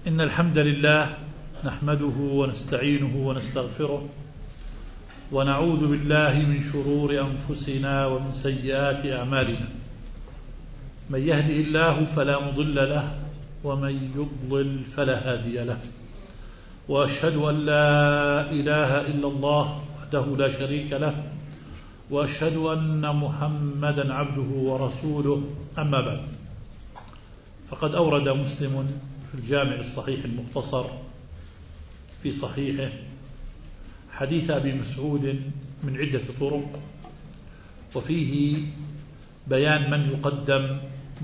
إن الحمد لله نحمده ونستعينه ونستغفره ونعوذ بالله من شرور أنفسنا ومن سيئات أعمالنا. من يهده الله فلا مضل له ومن يضلل فلا هادي له، وأشهد أن لا إله إلا الله وحده لا شريك له، وأشهد أن محمدا عبده ورسوله. أما بعد، فقد أورد مسلم في الجامع الصحيح المختصر في صحيحه حديث أبي مسعود من عدة طرق، وفيه بيان من يقدم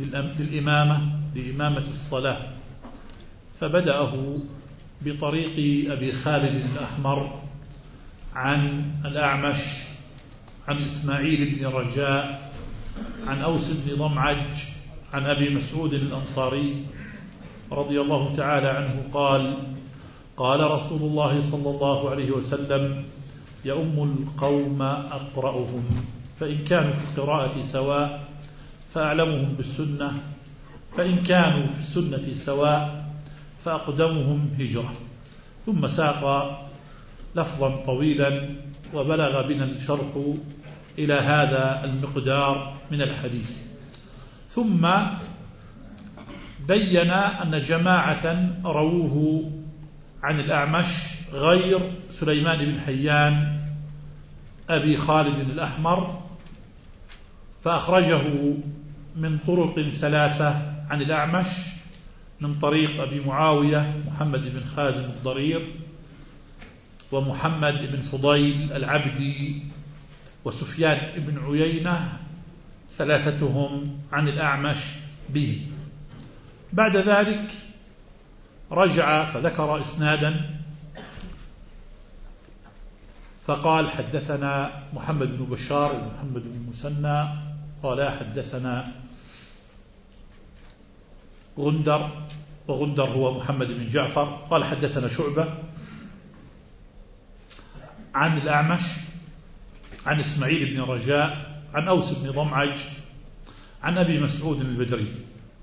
لإمامة الصلاة، فبدأه بطريق أبي خالد الأحمر عن الأعمش عن إسماعيل بن رجاء عن أوس بن ضمعج عن أبي مسعود الأنصاري رضي الله تعالى عنه قال: قال رسول الله صلى الله عليه وسلم: يؤم القوم أقرأهم، فإن كانوا في القراءة سواء فأعلمهم بالسنة، فإن كانوا في السنة سواء فأقدمهم هجرة. ثم ساق لفظا طويلا وبلغ بنا الشرح إلى هذا المقدار من الحديث، ثم بين أن جماعة رووه عن الأعمش غير سليمان بن حيان أبي خالد الأحمر، فأخرجه من طرق ثلاثة عن الأعمش من طريق أبي معاوية محمد بن خازم الضرير، ومحمد بن فضيل العبدي، وسفيان بن عيينة، ثلاثتهم عن الأعمش به. بعد ذلك رجع فذكر إسنادا فقال: حدثنا محمد بن بشار ومحمد بن مسنى قال حدثنا غندر، وغندر هو محمد بن جعفر، قال حدثنا شعبة عن الأعمش عن إسماعيل بن رجاء عن أوس بن ضمعج عن أبي مسعود البدري،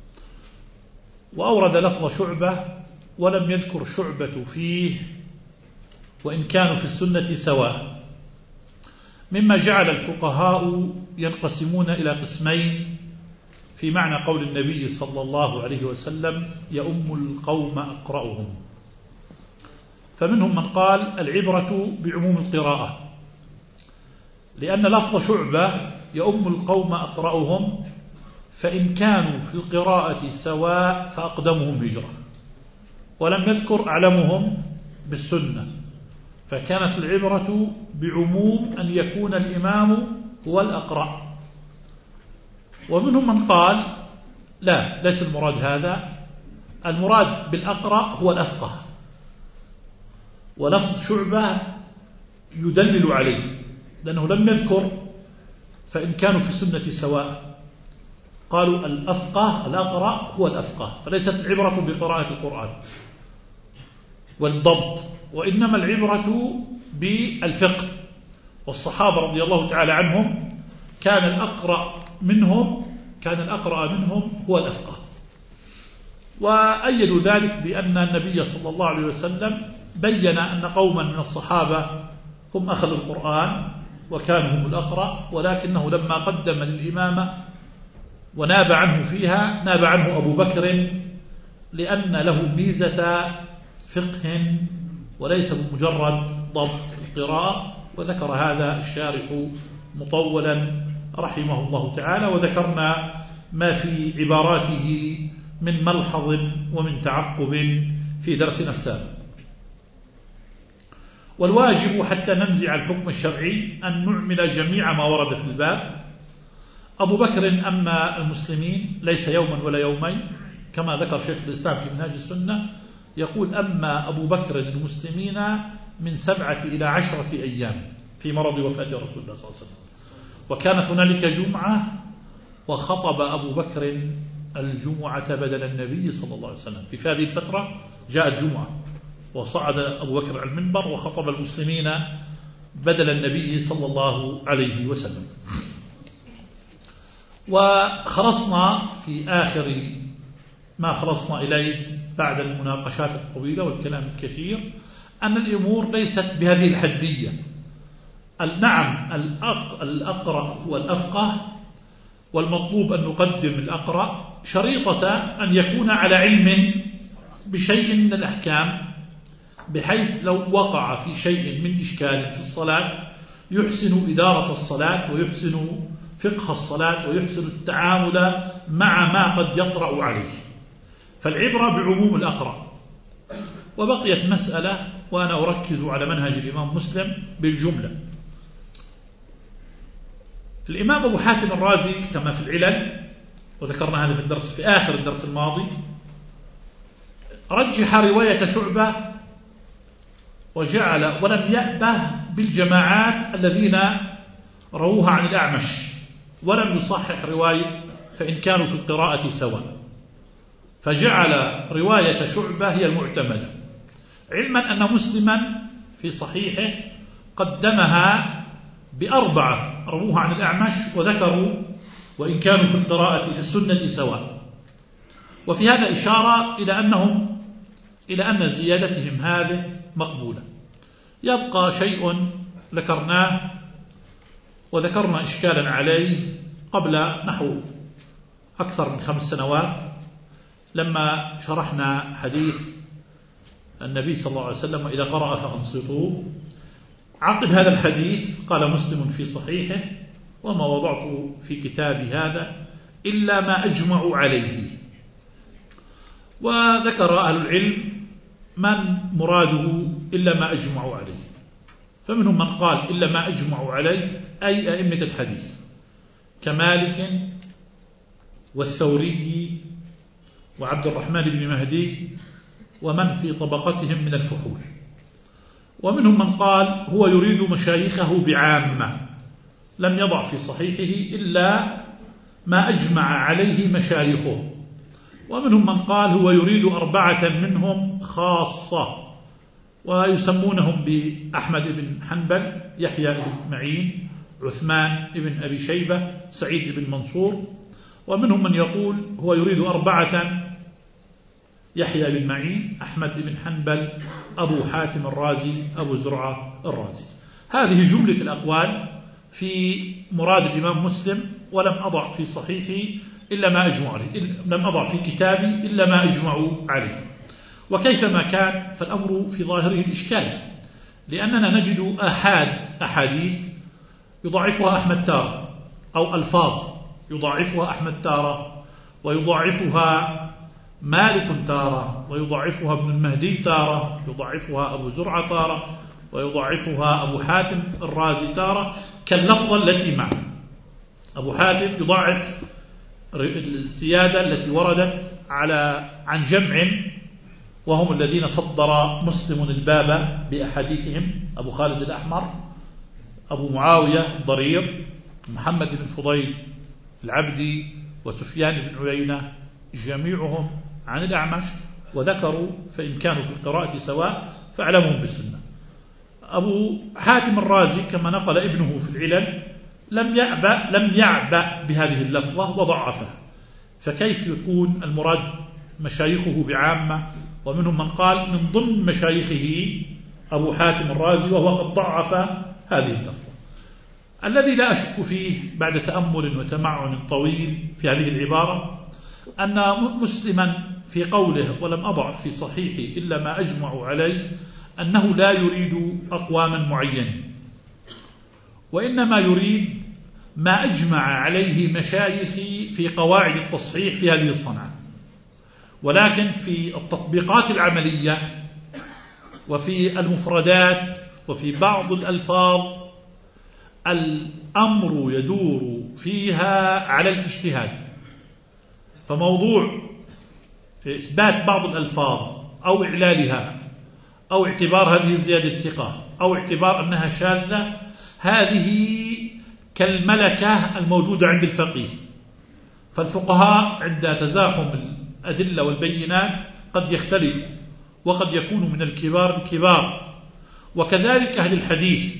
وأورد لفظ شعبة ولم يذكر شعبة فيه وإن كانوا في السنة سواء، مما جعل الفقهاء ينقسمون إلى قسمين في معنى قول النبي صلى الله عليه وسلم: يؤم القوم أقرأهم. فمنهم من قال العبرة بعموم القراءة، لأن لفظ شعبة يؤم القوم أقرأهم، فإن كانوا في القراءة سواء فأقدمهم هجرة، ولم يذكر أعلمهم بالسنة، فكانت العبرة بعموم أن يكون الإمام هو الأقرأ. ومنهم من قال لا، ليس المراد هذا، المراد بالأقرأ هو الأفقه، ولفظ شعبة يدلل عليه، لأنه لم يذكر فإن كانوا في السنة سواء، قالوا الأفقه الأقرأ هو الأفقه، فليست العبرة بقراءة القرآن والضبط، وإنما العبرة بالفقه. والصحابة رضي الله تعالى عنهم كان الأقرأ منهم هو الأفقه، وأيدوا ذلك بأن النبي صلى الله عليه وسلم بين أن قوما من الصحابة هم أخذوا القرآن وكانوا هم الأقرأ، ولكنه لما قدم للإمامة وناب عنه فيها ناب عنه أبو بكر، لأن له ميزة فقه وليس بمجرد ضبط القراءة. وذكر هذا الشارح مطولا رحمه الله تعالى، وذكرنا ما في عباراته من ملحظ ومن تعقب في درسنا السابق. والواجب حتى ننزع الحكم الشرعي أن نعمل جميع ما ورد في الباب. أبو بكر أما المسلمين ليس يوما ولا يومين، كما ذكر شيخ الإسلام في منهاج السنة، يقول: أما أبو بكر المسلمين من 7 إلى 10 أيام في مرض وفاة رسول الله صلى الله عليه وسلم، وكانت هنالك جمعة وخطب أبو بكر الجمعة بدل النبي صلى الله عليه وسلم. في هذه الفترة جاءت جمعة وصعد أبو بكر على المنبر وخطب المسلمين بدل النبي صلى الله عليه وسلم. وخلصنا في آخر ما خلصنا إليه بعد المناقشات الطويلة والكلام الكثير أن الأمور ليست بهذه الحدية. نعم الأقرأ هو الأفقه، والمطلوب أن نقدم الأقرأ شريطة أن يكون على علم بشيء من الأحكام، بحيث لو وقع في شيء من إشكال في الصلاة يحسن إدارة الصلاة ويحسن فقه الصلاة ويحسن التعامل مع ما قد يطرأ عليه. فالعبرة بعموم الأقرأ. وبقيت مسألة وأنا أركز على منهج الإمام مسلم بالجملة. الإمام أبو حاتم الرازي كما في العلل، وذكرنا هذا في الدرس في آخر الدرس الماضي، رجح رواية شعبة وجعل ولم يأبه بالجماعات الذين رووها عن الأعمش، ولم يصحح رواية فإن كانوا في القراءة سواء، فجعل رواية شعبة هي المعتمدة، علما أن مسلما في صحيحه قدمها بأربعة رووها عن الأعمش وذكروا وإن كانوا في القراءة في السنة سواء. وفي هذا إشارة إلى أن زيادتهم هذه مقبولة. يبقى شيء ذكرناه وذكرنا إشكالا عليه قبل نحو أكثر من 5 سنوات لما شرحنا حديث النبي صلى الله عليه وسلم إذا قرأ فأنصتوا. عقب هذا الحديث قال مسلم في صحيحه: وما وضعت في كتابي هذا إلا ما أجمع عليه. وذكر أهل العلم من مراده إلا ما أجمع عليه، فمنهم من قال إلا ما أجمع عليه أي أئمة الحديث كمالك والثوري وعبد الرحمن بن مهدي ومن في طبقتهم من الفحول. ومنهم من قال هو يريد مشايخه بعامة، لم يضع في صحيحه إلا ما أجمع عليه مشايخه. ومنهم من قال هو يريد 4 منهم خاصة، ويسمونهم بأحمد بن حنبل، يحيى بن معين، عثمان بن أبي شيبة، سعيد بن منصور. ومنهم من يقول هو يريد 4: يحيى بن معين، أحمد بن حنبل، أبو حاتم الرازي، أبو زرعة الرازي. هذه جملة الأقوال في مراد الإمام مسلم، ولم أضع في صحيحي إلا ما أجمع عليه، لم أضع في كتابي إلا ما أجمع عليه. وكيفما كان فالأمر في ظاهره الإشكال، لأننا نجد أحاديث يضاعفها أحمد تارة، أو ألفاظ يضاعفها أحمد تارة، ويضاعفها مالك تارة، ويضاعفها ابن المهدي تارة، يضاعفها أبو زرعة تارة، ويضاعفها أبو حاتم الرازي تارة، كاللفظة التي معه. أبو حاتم يضاعف الزيادة التي وردت عن جمع، وهم الذين صدر مسلم الباب بأحاديثهم: أبو خالد الأحمر، أبو معاوية الضرير، محمد بن فضيل العبدي، وسفيان بن عيينة، جميعهم عن الأعمش، وذكروا فإن كانوا في القراءة سواء فاعلمهم بالسنة. أبو حاتم الرازي كما نقل ابنه في العلل لم يعبأ بهذه اللفظة وضعفها، فكيف يكون المراد مشايخه بعامة؟ ومنهم من قال من ضمن مشايخه أبو حاتم الرازي، وهو قد ضعف هذه اللفظة. الذي لا أشك فيه بعد تأمل وتمعن طويل في هذه العبارة أن مسلما في قوله ولم أضع في صحيحي إلا ما أجمع عليه أنه لا يريد أقواما معينين، وإنما يريد ما أجمع عليه مشايخي في قواعد التصحيح في هذه الصنعة. ولكن في التطبيقات العملية وفي المفردات وفي بعض الألفاظ الأمر يدور فيها على الاجتهاد، فموضوع إثبات بعض الألفاظ أو إعلالها أو اعتبار هذه الزيادة الثقة أو اعتبار أنها شاذة، هذه كالملكة الموجودة عند الفقيه. فالفقهاء عند تزاحم الأدلة والبينات قد يختلف، وقد يكون من الكبار، وكذلك أهل الحديث.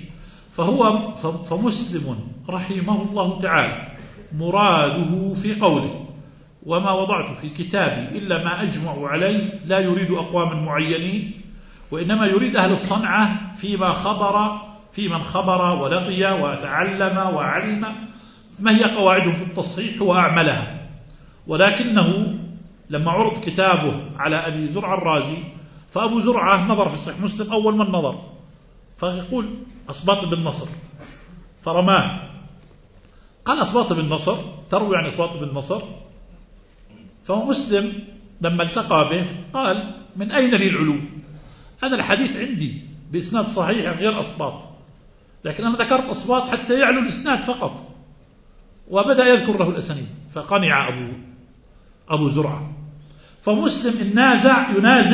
فمسلم رحمه الله تعالى مراده في قوله وما وضعت في كتابي إلا ما أجمع عليه لا يريد أقواما معينين، وإنما يريد أهل الصنعة في من خبر ولقي وتعلم وعلم ما هي قواعدهم في التصحيح وأعملها. ولكنه لما عرض كتابه على أبي زرعة الرازي، فأبو زرعة نظر في صحيح مسلم أول من نظر، فيقول أصباط بن نصر، فرماه. قال أصباط بن نصر تروي عن أصباط بن نصر؟ فهو مسلم لما التقى به قال من أين لي العلوم؟ أنا الحديث عندي بإسناد صحيح غير أصباط، لكن أنا ذكرت أصباط حتى يعلو الإسناد فقط، وبدأ يذكر له الأسانيد، فقنع أبو زرعة. فمسلم النازع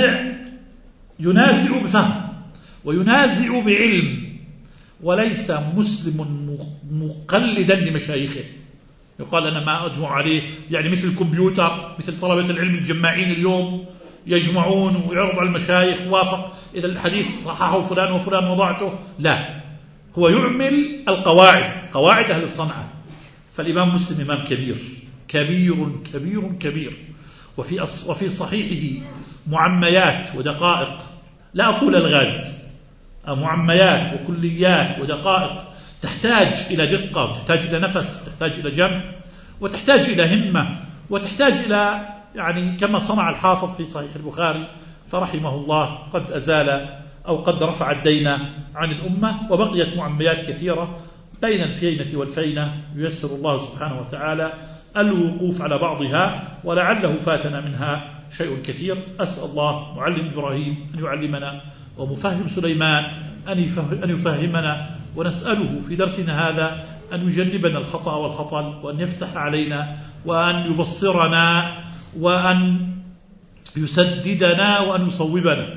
ينازع بفهم وينازع بعلم، وليس مسلم مقلدا لمشايخه. يقال أنا ما أجمع عليه، يعني مثل الكمبيوتر، مثل طلبة العلم الجماعين اليوم يجمعون ويعرض على المشايخ وافق إذا الحديث صححه فلان وفلان وضعته، لا، هو يعمل قواعد أهل الصنعة. فالإمام مسلم إمام كبير كبير كبير كبير، وفي صحيحه معميات ودقائق، لا أقول الغاز، معميات وكليات ودقائق تحتاج إلى دقة، وتحتاج إلى نفس، تحتاج إلى جمع، وتحتاج إلى همة، وتحتاج إلى يعني كما صنع الحافظ في صحيح البخاري فرحمه الله، قد أزال أو قد رفع الدين عن الأمة، وبقيت معميات كثيرة بين الفينة والفينة، ييسر الله سبحانه وتعالى الوقوف على بعضها، ولعله فاتنا منها شيء كثير. أسأل الله معلم إبراهيم أن يعلمنا، ومفهم سليمان أن يفهمنا، ونسأله في درسنا هذا أن يجنبنا الخطأ والخطل، وأن يفتح علينا، وأن يبصرنا، وأن يسددنا، وأن يصوبنا.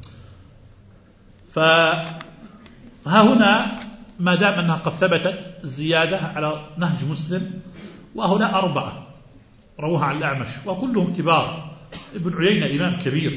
فها هنا ما دام أنها قد ثبتت الزيادة على نهج مسلم، وهنا 4 روها عن الأعمش وكلهم كبار، ابن عيينة إمام كبير،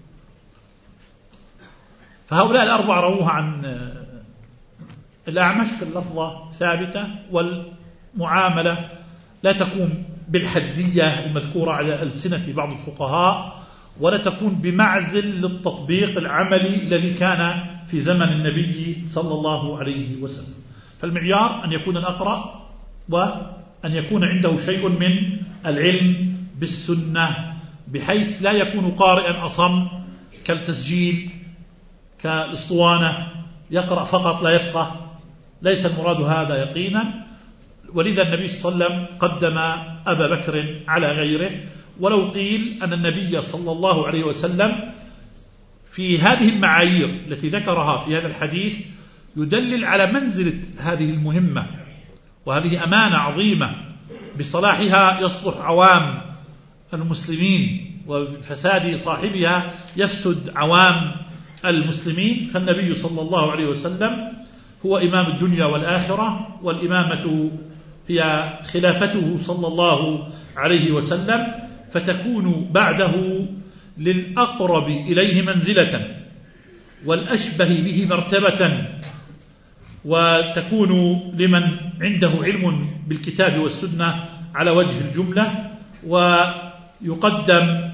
فهؤلاء 4 روها عن الأعمش في اللفظة ثابتة، والمعاملة لا تكون بالحدية المذكورة على ألسنة بعض الفقهاء، ولا تكون بمعزل للتطبيق العملي الذي كان في زمن النبي صلى الله عليه وسلم. فالمعيار أن يكون الأقرأ، وأن يكون عنده شيء من العلم بالسنة، بحيث لا يكون قارئا أصم كالتسجيل كالاسطوانة يقرأ فقط لا يفقه، ليس المراد هذا يقينا. ولذا النبي صلى الله عليه وسلم قدم أبا بكر على غيره. ولو قيل أن النبي صلى الله عليه وسلم في هذه المعايير التي ذكرها في هذا الحديث يدلل على منزلة هذه المهمة، وهذه أمانة عظيمة بصلاحها يصلح عوام المسلمين، وفساد صاحبها يفسد عوام المسلمين. فالنبي صلى الله عليه وسلم هو إمام الدنيا والآخرة، والإمامة هي خلافته صلى الله عليه وسلم، فتكون بعده للأقرب إليه منزلة والأشبه به مرتبة، وتكون لمن عنده علم بالكتاب والسنة على وجه الجملة. ويقدم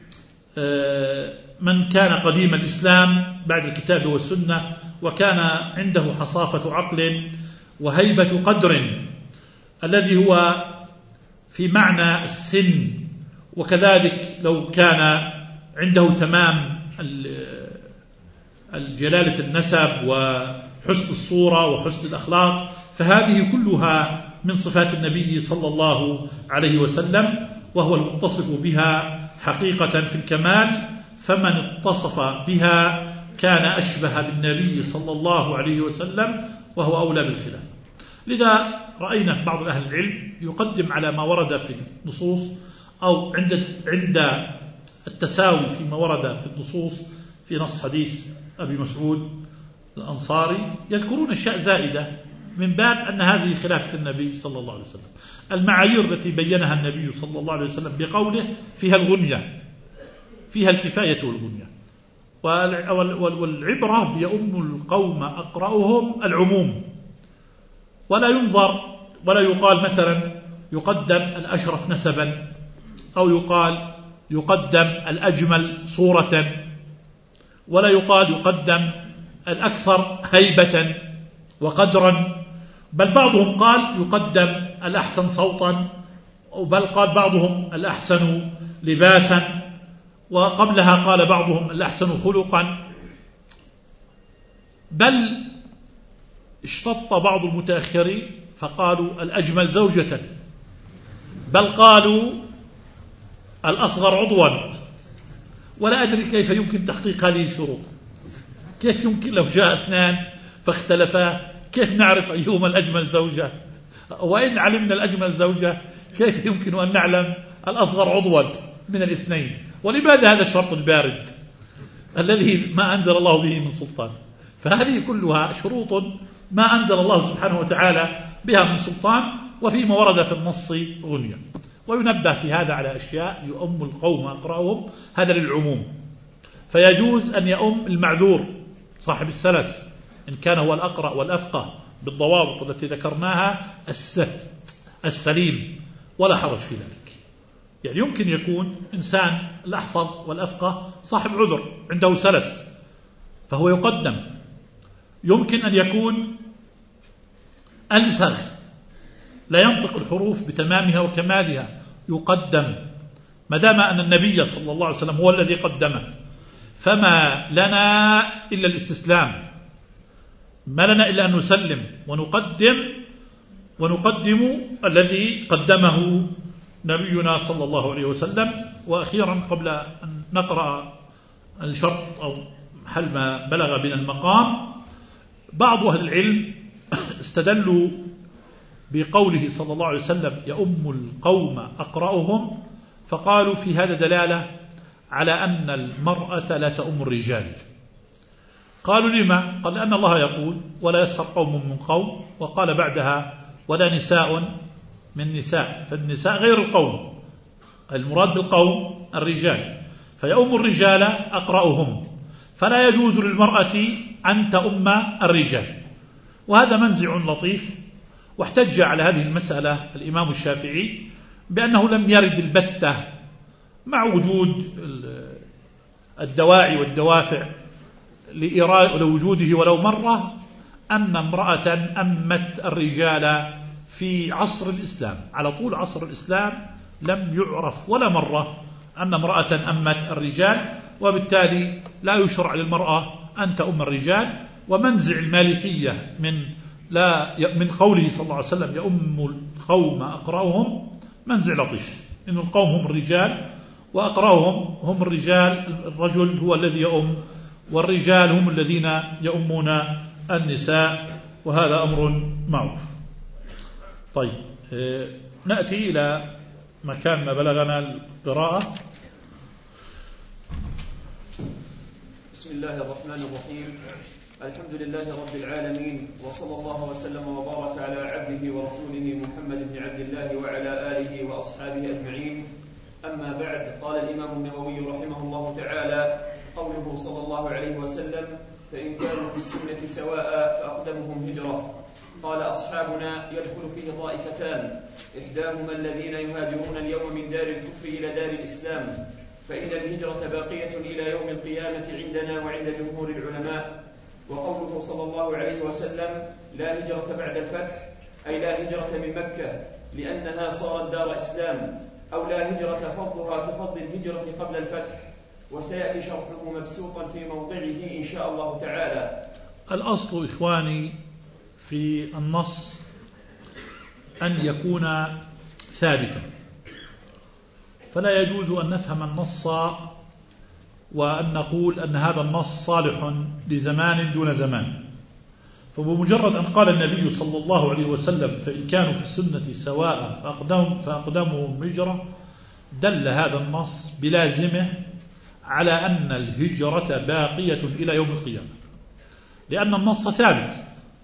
من كان قديم الإسلام بعد الكتاب والسنة، وكان عنده حصافة عقل وهيبة قدر، الذي هو في معنى السن، وكذلك لو كان عنده تمام الجلالة النسب وحسن الصورة وحسن الأخلاق، فهذه كلها من صفات النبي صلى الله عليه وسلم، وهو المتصف بها حقيقة في الكمال. فمن اتصف بها كان أشبه بالنبي صلى الله عليه وسلم، وهو أولى بالخلاف. لذا رأينا بعض أهل العلم يقدم على ما ورد في النصوص، أو عند التساوي فيما ورد في النصوص في نص حديث أبي مسعود الأنصاري، يذكرون أشياء زائدة من باب أن هذه خلافة النبي صلى الله عليه وسلم. المعايير التي بينها النبي صلى الله عليه وسلم بقوله فيها الغنية، فيها الكفاية والغنية، والعبرة بيؤم القوم أقرأهم العموم، ولا ينظر ولا يقال مثلا يقدم الأشرف نسبا أو يقال يقدم الأجمل صورة، ولا يقال يقدم الأكثر هيبة وقدرا، بل بعضهم قال يقدم الأحسن صوتا، بل قال بعضهم الأحسن لباسا، وقبلها قال بعضهم الأحسن خلقا، بل اشتط بعض المتأخرين فقالوا الأجمل زوجة، بل قالوا الأصغر عضوا. ولا أدري كيف يمكن تحقيق هذه الشروط، كيف يمكن لو جاء اثنان فاختلفا كيف نعرف أيهما الأجمل زوجة؟ وإن علمنا الأجمل زوجة كيف يمكن أن نعلم الأصغر عضوا من الاثنين؟ ولماذا هذا الشرط البارد الذي ما أنزل الله به من سلطان؟ فهذه كلها شروط ما أنزل الله سبحانه وتعالى بها من سلطان، وفيما ورد في النص غنية. وينبه في هذا على أشياء: يؤم القوم أقرأهم، هذا للعموم، فيجوز أن يؤم المعذور صاحب السلس إن كان هو الأقرأ والأفقه بالضوابط التي ذكرناها السليم، ولا حرج في ذلك. يعني يمكن يكون إنسان الأحفظ والأفقه صاحب عذر عنده سلس فهو يقدم. يمكن أن يكون ألفظ لا ينطق الحروف بتمامها وكمالها، يقدم، ما دام أن النبي صلى الله عليه وسلم هو الذي قدمه، فما لنا إلا الاستسلام، ما لنا إلا أن نسلم ونقدم الذي قدمه نبينا صلى الله عليه وسلم. وأخيرا قبل أن نقرأ الشرط أو حل ما بلغ بنا المقام، بعض أهل العلم استدلوا بقوله صلى الله عليه وسلم يؤم القوم أقرأهم، فقالوا في هذا دلالة على أن المرأة لا تؤم الرجال. قالوا لما؟ قال لأن الله يقول ولا يسخر قوم من قوم، وقال بعدها ولا نساء من نساء، فالنساء غير القوم، المراد بالقوم الرجال، فيؤم الرجال أقرأهم، فلا يجوز للمرأة أن تؤم الرجال. وهذا منزع لطيف، واحتج على هذه المسألة الإمام الشافعي بأنه لم يرد البتة مع وجود الدواعي والدوافع لوجوده ولو مرة أن امرأة أمت الرجال في عصر الإسلام. على طول عصر الإسلام لم يعرف ولا مرة أن امرأة أمت الرجال، وبالتالي لا يشرع للمرأة أن تؤم الرجال. ومنزع المالكية من قوله صلى الله عليه وسلم يؤم القوم أقرأهم منزع لطيف، إن القوم هم الرجال وأقرأهم هم الرجال، الرجل هو الذي يؤم، والرجال هم الذين يؤمون النساء، وهذا أمر معروف. طيب، نأتي إلى مكان ما بلغنا القراءة. بسم الله الرحمن الرحيم. الحمد لله رب العالمين، وصلى الله وسلم وبارك على عبده ورسوله محمد بن عبد الله وعلى آله وأصحابه أجمعين. أما بعد، قال الإمام النووي رحمه الله تعالى: قوله صلى الله عليه وسلم: فإن كانوا في السنة سواء فأقدمهم هجرة. قال أصحابنا: يدخل فيه طائفتان، إحداهما الذين يهاجرون اليوم من دار الكفر إلى دار الإسلام، فإن الهجرة باقية إلى يوم القيامة عندنا وعند جمهور العلماء. وقوله صلى الله عليه وسلم: لا هجرة بعد الفتح، أي لا هجرة من مكة لأنها صارت دار إسلام، أو لا هجرة فضلها كفضل الهجرة قبل الفتح، وسيأتي شرحه مبسوطا في موضعه إن شاء الله تعالى. الأصل إخواني في النص أن يكون ثابتا، فلا يجوز أن نفهم النص وأن نقول أن هذا النص صالح لزمان دون زمان. فبمجرد أن قال النبي صلى الله عليه وسلم فإن كانوا في السنة سواء فأقدمهم هجرة، دل هذا النص بلازمه على أن الهجرة باقية إلى يوم القيامة، لأن النص ثابت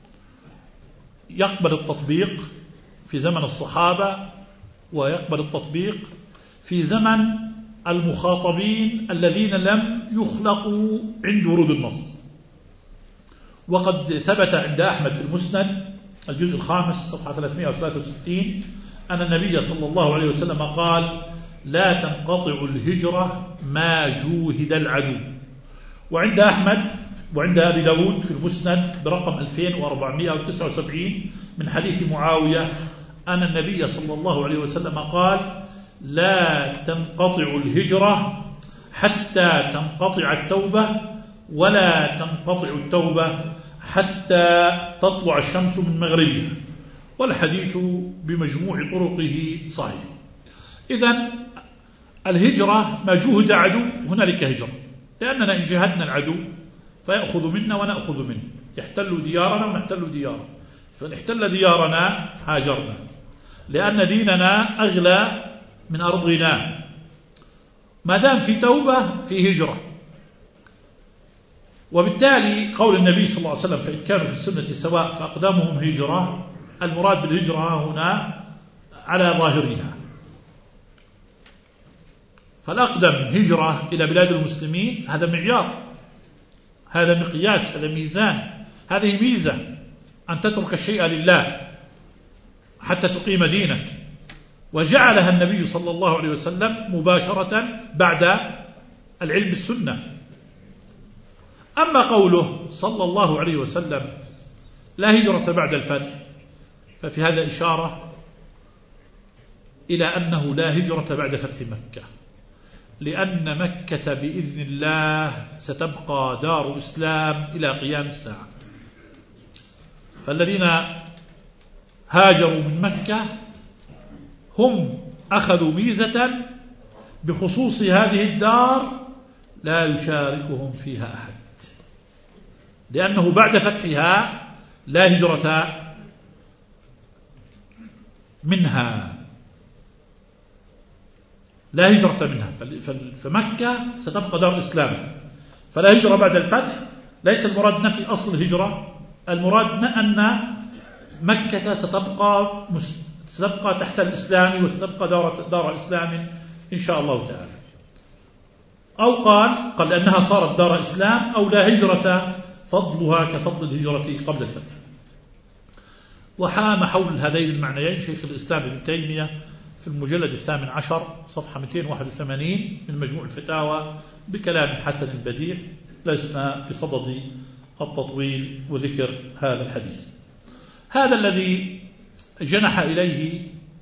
يقبل التطبيق في زمن الصحابة ويقبل التطبيق في زمن المخاطبين الذين لم يخلقوا عند ورود النص. وقد ثبت عند أحمد في المسند الجزء 5 صفحة 363 أن النبي صلى الله عليه وسلم قال: لا تنقطع الهجرة ما جوهد العدو. وعند أحمد وعند أبي داود في المسند برقم 2479 من حديث معاوية أن النبي صلى الله عليه وسلم قال: لا تنقطع الهجرة حتى تنقطع التوبة، ولا تنقطع التوبة حتى تطلع الشمس من مغربها. والحديث بمجموع طرقه صحيح. إذن الهجرة ما جهد عدو هنالك هجرة، لأننا إن جهدنا العدو فيأخذ منا ونأخذ منه، يحتل ديارنا ونحتل دياره، فنحتل ديارنا هاجرنا، لأن ديننا أغلى من أرضنا. ما دام في توبة في هجرة. وبالتالي قول النبي صلى الله عليه وسلم: فإن كانوا في السنة سواء فأقدامهم هجرة، المراد بالهجرة هنا على ظاهرها، فالأقدم هجرة إلى بلاد المسلمين، هذا معيار، هذا مقياس، هذا ميزان، هذه ميزة أن تترك الشيء لله حتى تقيم دينك، وجعلها النبي صلى الله عليه وسلم مباشرة بعد العلم بالسنة. أما قوله صلى الله عليه وسلم: لا هجرة بعد الفتح، ففي هذا إشارة إلى أنه لا هجرة بعد فتح مكة، لأن مكة بإذن الله ستبقى دار إسلام إلى قيام الساعة. فالذين هاجروا من مكة هم أخذوا ميزة بخصوص هذه الدار لا يشاركهم فيها أحد، لأنه بعد فتحها لا هجرة منها، لا هجرة منها. فمكة ستبقى دار إسلام، فلا هجرة بعد الفتح. ليس المراد نفي أصل الهجرة، المراد أن مكة ستبقى تحت الإسلام، وستبقى دار إسلام إن شاء الله تعالى. أو قال أنها صارت دار إسلام، أو لا هجرة فضلها كفضل الهجرة قبل الفتح. وحام حول هذين المعنيين شيخ الإسلام ابن تيمية في المجلد 18 صفحة 281 من مجموع الفتاوى بكلام حسن بديع، لسنا بصدد التطويل وذكر هذا الحديث. هذا الذي جنح إليه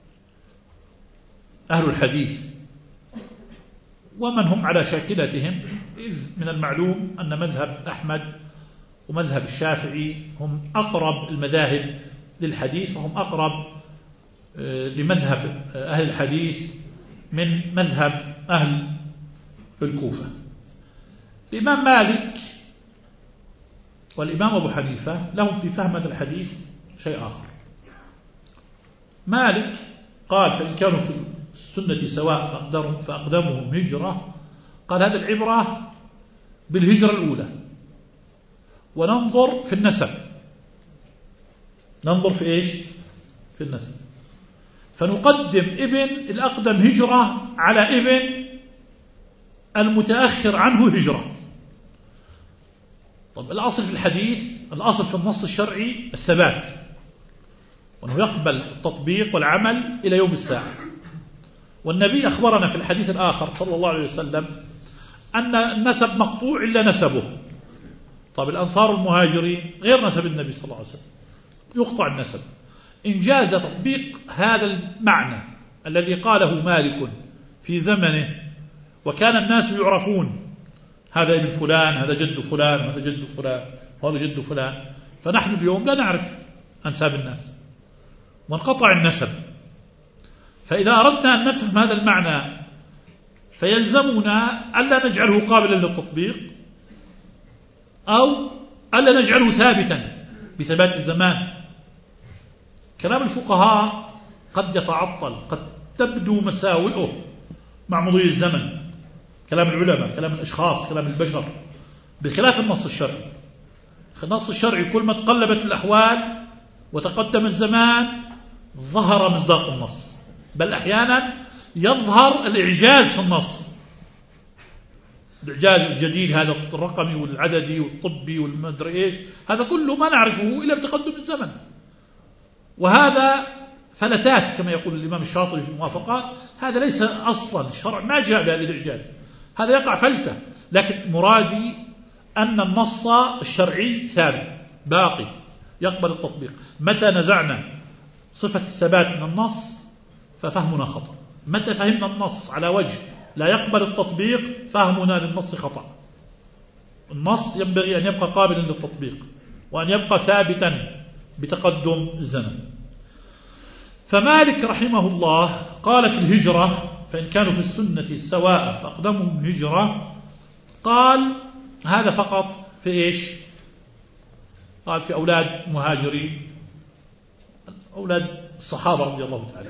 أهل الحديث ومن هم على شاكلتهم، إذ من المعلوم أن مذهب أحمد ومذهب الشافعي هم أقرب المذاهب للحديث، وهم أقرب لمذهب أهل الحديث من مذهب أهل الكوفة. الإمام مالك والإمام أبو حنيفة لهم في فهم هذا الحديث شيء آخر. مالك قال: فإن كانوا في السنة سواء فأقدمهم هجرة. قال: هذا العبرة بالهجرة الأولى، وننظر في النسب. ننظر في إيش؟ في النسب. فنقدم ابن الأقدم هجرة على ابن المتأخر عنه هجرة. طب الأصل في الحديث، الأصل في النص الشرعي الثبات، وأنه يقبل التطبيق والعمل إلى يوم الساعة. والنبي أخبرنا في الحديث الآخر صلى الله عليه وسلم أن النسب مقطوع إلا نسبه. طب الأنصار المهاجرين غير نسب النبي صلى الله عليه وسلم، يقطع النسب. إن جاز تطبيق هذا المعنى الذي قاله مالك في زمنه، وكان الناس يعرفون هذا ابن فلان، هذا جد فلان، هذا جد فلان، وهذا جد فلان، فنحن اليوم لا نعرف أنساب الناس وانقطع النسب. فإذا أردنا أن نفهم هذا المعنى فيلزمنا ألا نجعله قابلا للتطبيق، أو ألا نجعله ثابتا بثبات الزمان. كلام الفقهاء قد يتعطل، قد تبدو مساوئه مع مضي الزمن، كلام العلماء، كلام الأشخاص، كلام البشر، بخلاف النص الشرعي. النص الشرعي كل ما تقلبت الأحوال وتقدم الزمان ظهر مصداق النص، بل أحيانا يظهر الإعجاز في النص، الإعجاز الجديد هذا الرقمي والعددي والطبي والمدري إيش، هذا كله ما نعرفه إلا بتقدم الزمن. وهذا فلتات كما يقول الإمام الشاطبي في الموافقات، هذا ليس أصلا، الشرع ما جاء بهذه الإعجاز، هذا يقع فلتة. لكن مرادي أن النص الشرعي ثابت باقي يقبل التطبيق. متى نزعنا صفة الثبات من النص ففهمنا خطأ، متى فهمنا النص على وجه لا يقبل التطبيق فهمنا للنص خطأ. النص ينبغي أن يبقى قابلا للتطبيق وأن يبقى ثابتا بتقدم الزمن. فمالك رحمه الله قال في الهجرة فإن كانوا في السنة سواء فأقدمهم هجرة، قال هذا فقط في إيش؟ قال في أولاد مهاجرين، أولاد الصحابة رضي الله تعالى.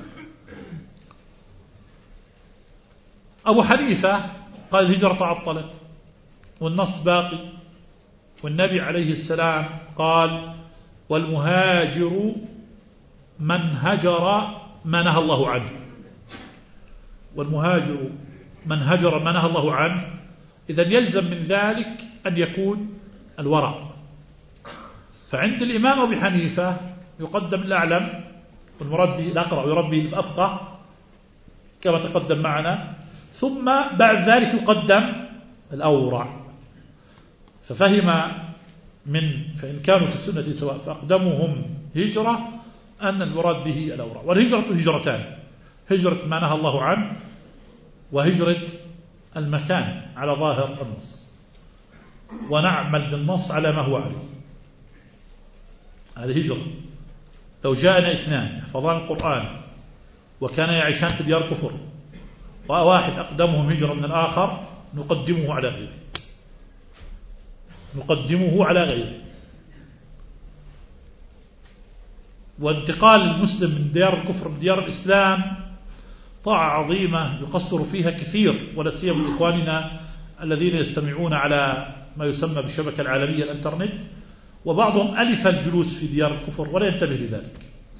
أبو حنيفة قال الهجرة تعطلت والنص باقي، والنبي عليه السلام قال والمهاجر من هجر ما نهى الله عنه، والمهاجر من هجر ما نهى الله عنه، إذن يلزم من ذلك أن يكون الورع. فعند الإمام أبي حنيفة يقدم الأعلم والمراد به الأقرأ ويراد به الأفقه كما تقدم معنا، ثم بعد ذلك يقدم الأورع. ففهم من فإن كانوا في السنة سواء فأقدمهم هجرة أن المراد به الأورع. والهجرة هجرتان، هجرة ما نهى الله عنه وهجرة المكان على ظاهر النص، ونعمل بالنص على ما هو عليه. هذه هجرة. لو جاءنا اثنان يحفظان القرآن وكان يعيشان في ديار كفر وواحد أقدمهم هجرة من الآخر نقدمه على غيره، نقدمه على غيره. وانتقال المسلم من ديار الكفر بديار الإسلام طاعة عظيمة يقصر فيها كثير، ولا سيما إخواننا الذين يستمعون على ما يسمى بالشبكة العالمية الانترنت، وبعضهم ألف الجلوس في ديار الكفر ولا ينتبه لذلك.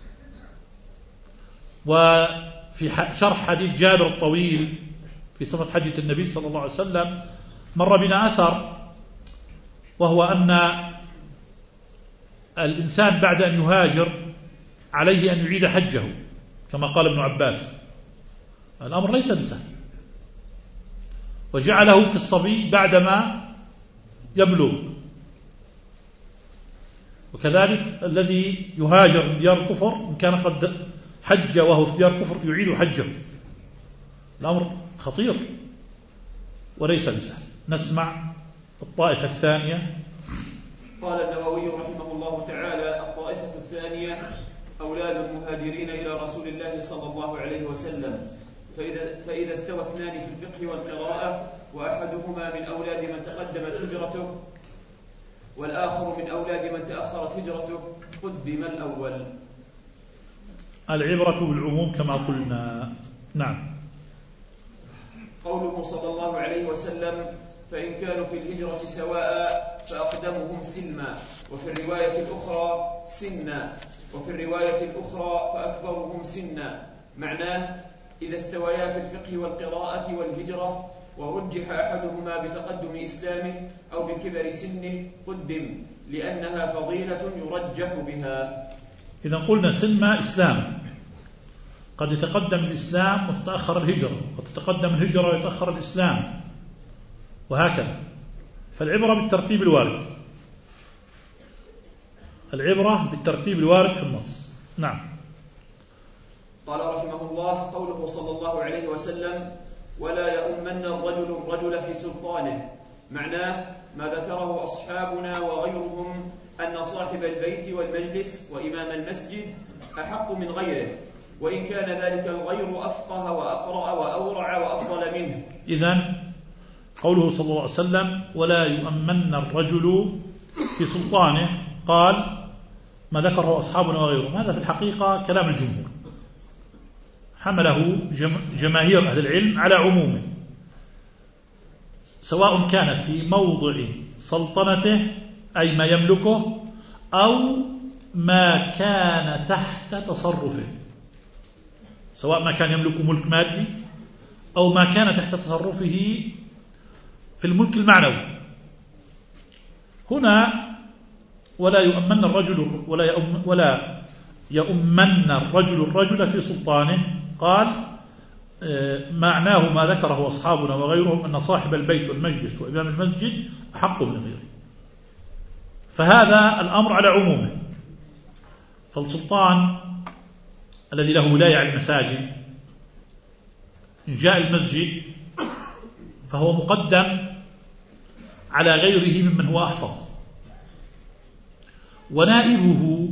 وفي شرح حديث جابر الطويل في صفة حجة النبي صلى الله عليه وسلم مر بنا أثر، وهو أن الإنسان بعد أن يهاجر عليه أن يعيد حجه كما قال ابن عباس. الأمر ليس بسهل، وجعله كالصبي بعدما يبلغ. وكذلك الذي يهاجر من ديار الكفر إن كان قد حج وهو في ديار الكفر يعيد حجه. الأمر خطير وليس بسهل. نسمع الطائفة الثانية. قال النووي رحمه الله تعالى: الطائفة الثانية أولاد المهاجرين إلى رسول الله صلى الله عليه وسلم، فإذا استوى اثنان في الفقه والقراءة وأحدهما من أولاد من تقدمت هجرته والآخر من أولاد من تأخرت هجرته قدم الأول. العبرة بالعموم كما قلنا. نعم. قوله صلى الله عليه وسلم: فإن كانوا في الهجرة سواء فأقدمهم سلما، وفي الرواية الأخرى سنا، وفي الرواية الأخرى فأكبرهم سنا. معناه إذا استويا في الفقه والقراءة والهجرة ورجح أحدهما بتقدم إسلامه أو بكبر سنه قدم، لأنها فضيلة يرجح بها. إذا قلنا سلما إسلام، قد يتقدم الإسلام وتتأخر الهجرة، قد تتقدم الهجرة ويتأخر الإسلام، وهكذا. فالعبرة بالترتيب الوارد، العبرة بالترتيب الوارد في النص. نعم. قال رحمه الله: قوله صلى الله عليه وسلم: ولا يؤمن الرجل في سلطانه، معناه ما ذكره أصحابنا وغيرهم أن صاحب البيت والمجلس وإمام المسجد أحق من غيره، وإن كان ذلك الغير أفقه وأقرأ وأورع وأفضل منه. إذن قوله صلى الله عليه وسلم: ولا يؤمن الرجل في سلطانه، قال ما ذكره أصحابنا وغيرهم، هذا في الحقيقة كلام الجمهور، حمله جماهير أهل العلم على عمومه، سواء كان في موضع سلطنته أي ما يملكه أو ما كان تحت تصرفه، سواء ما كان يملك ملك مادي أو ما كان تحت تصرفه في الملك المعنوي. هنا ولا يؤمن الرجل ولا يؤمن الرجل في سلطانه، قال معناه ما ذكره أصحابنا وغيرهم أن صاحب البيت والمجلس وإمام المسجد أحق من غيره. فهذا الأمر على عمومه. فالسلطان الذي له ولاية على المساجد إن جاء المسجد فهو مقدم على غيره ممن هو أحفظ، ونائبه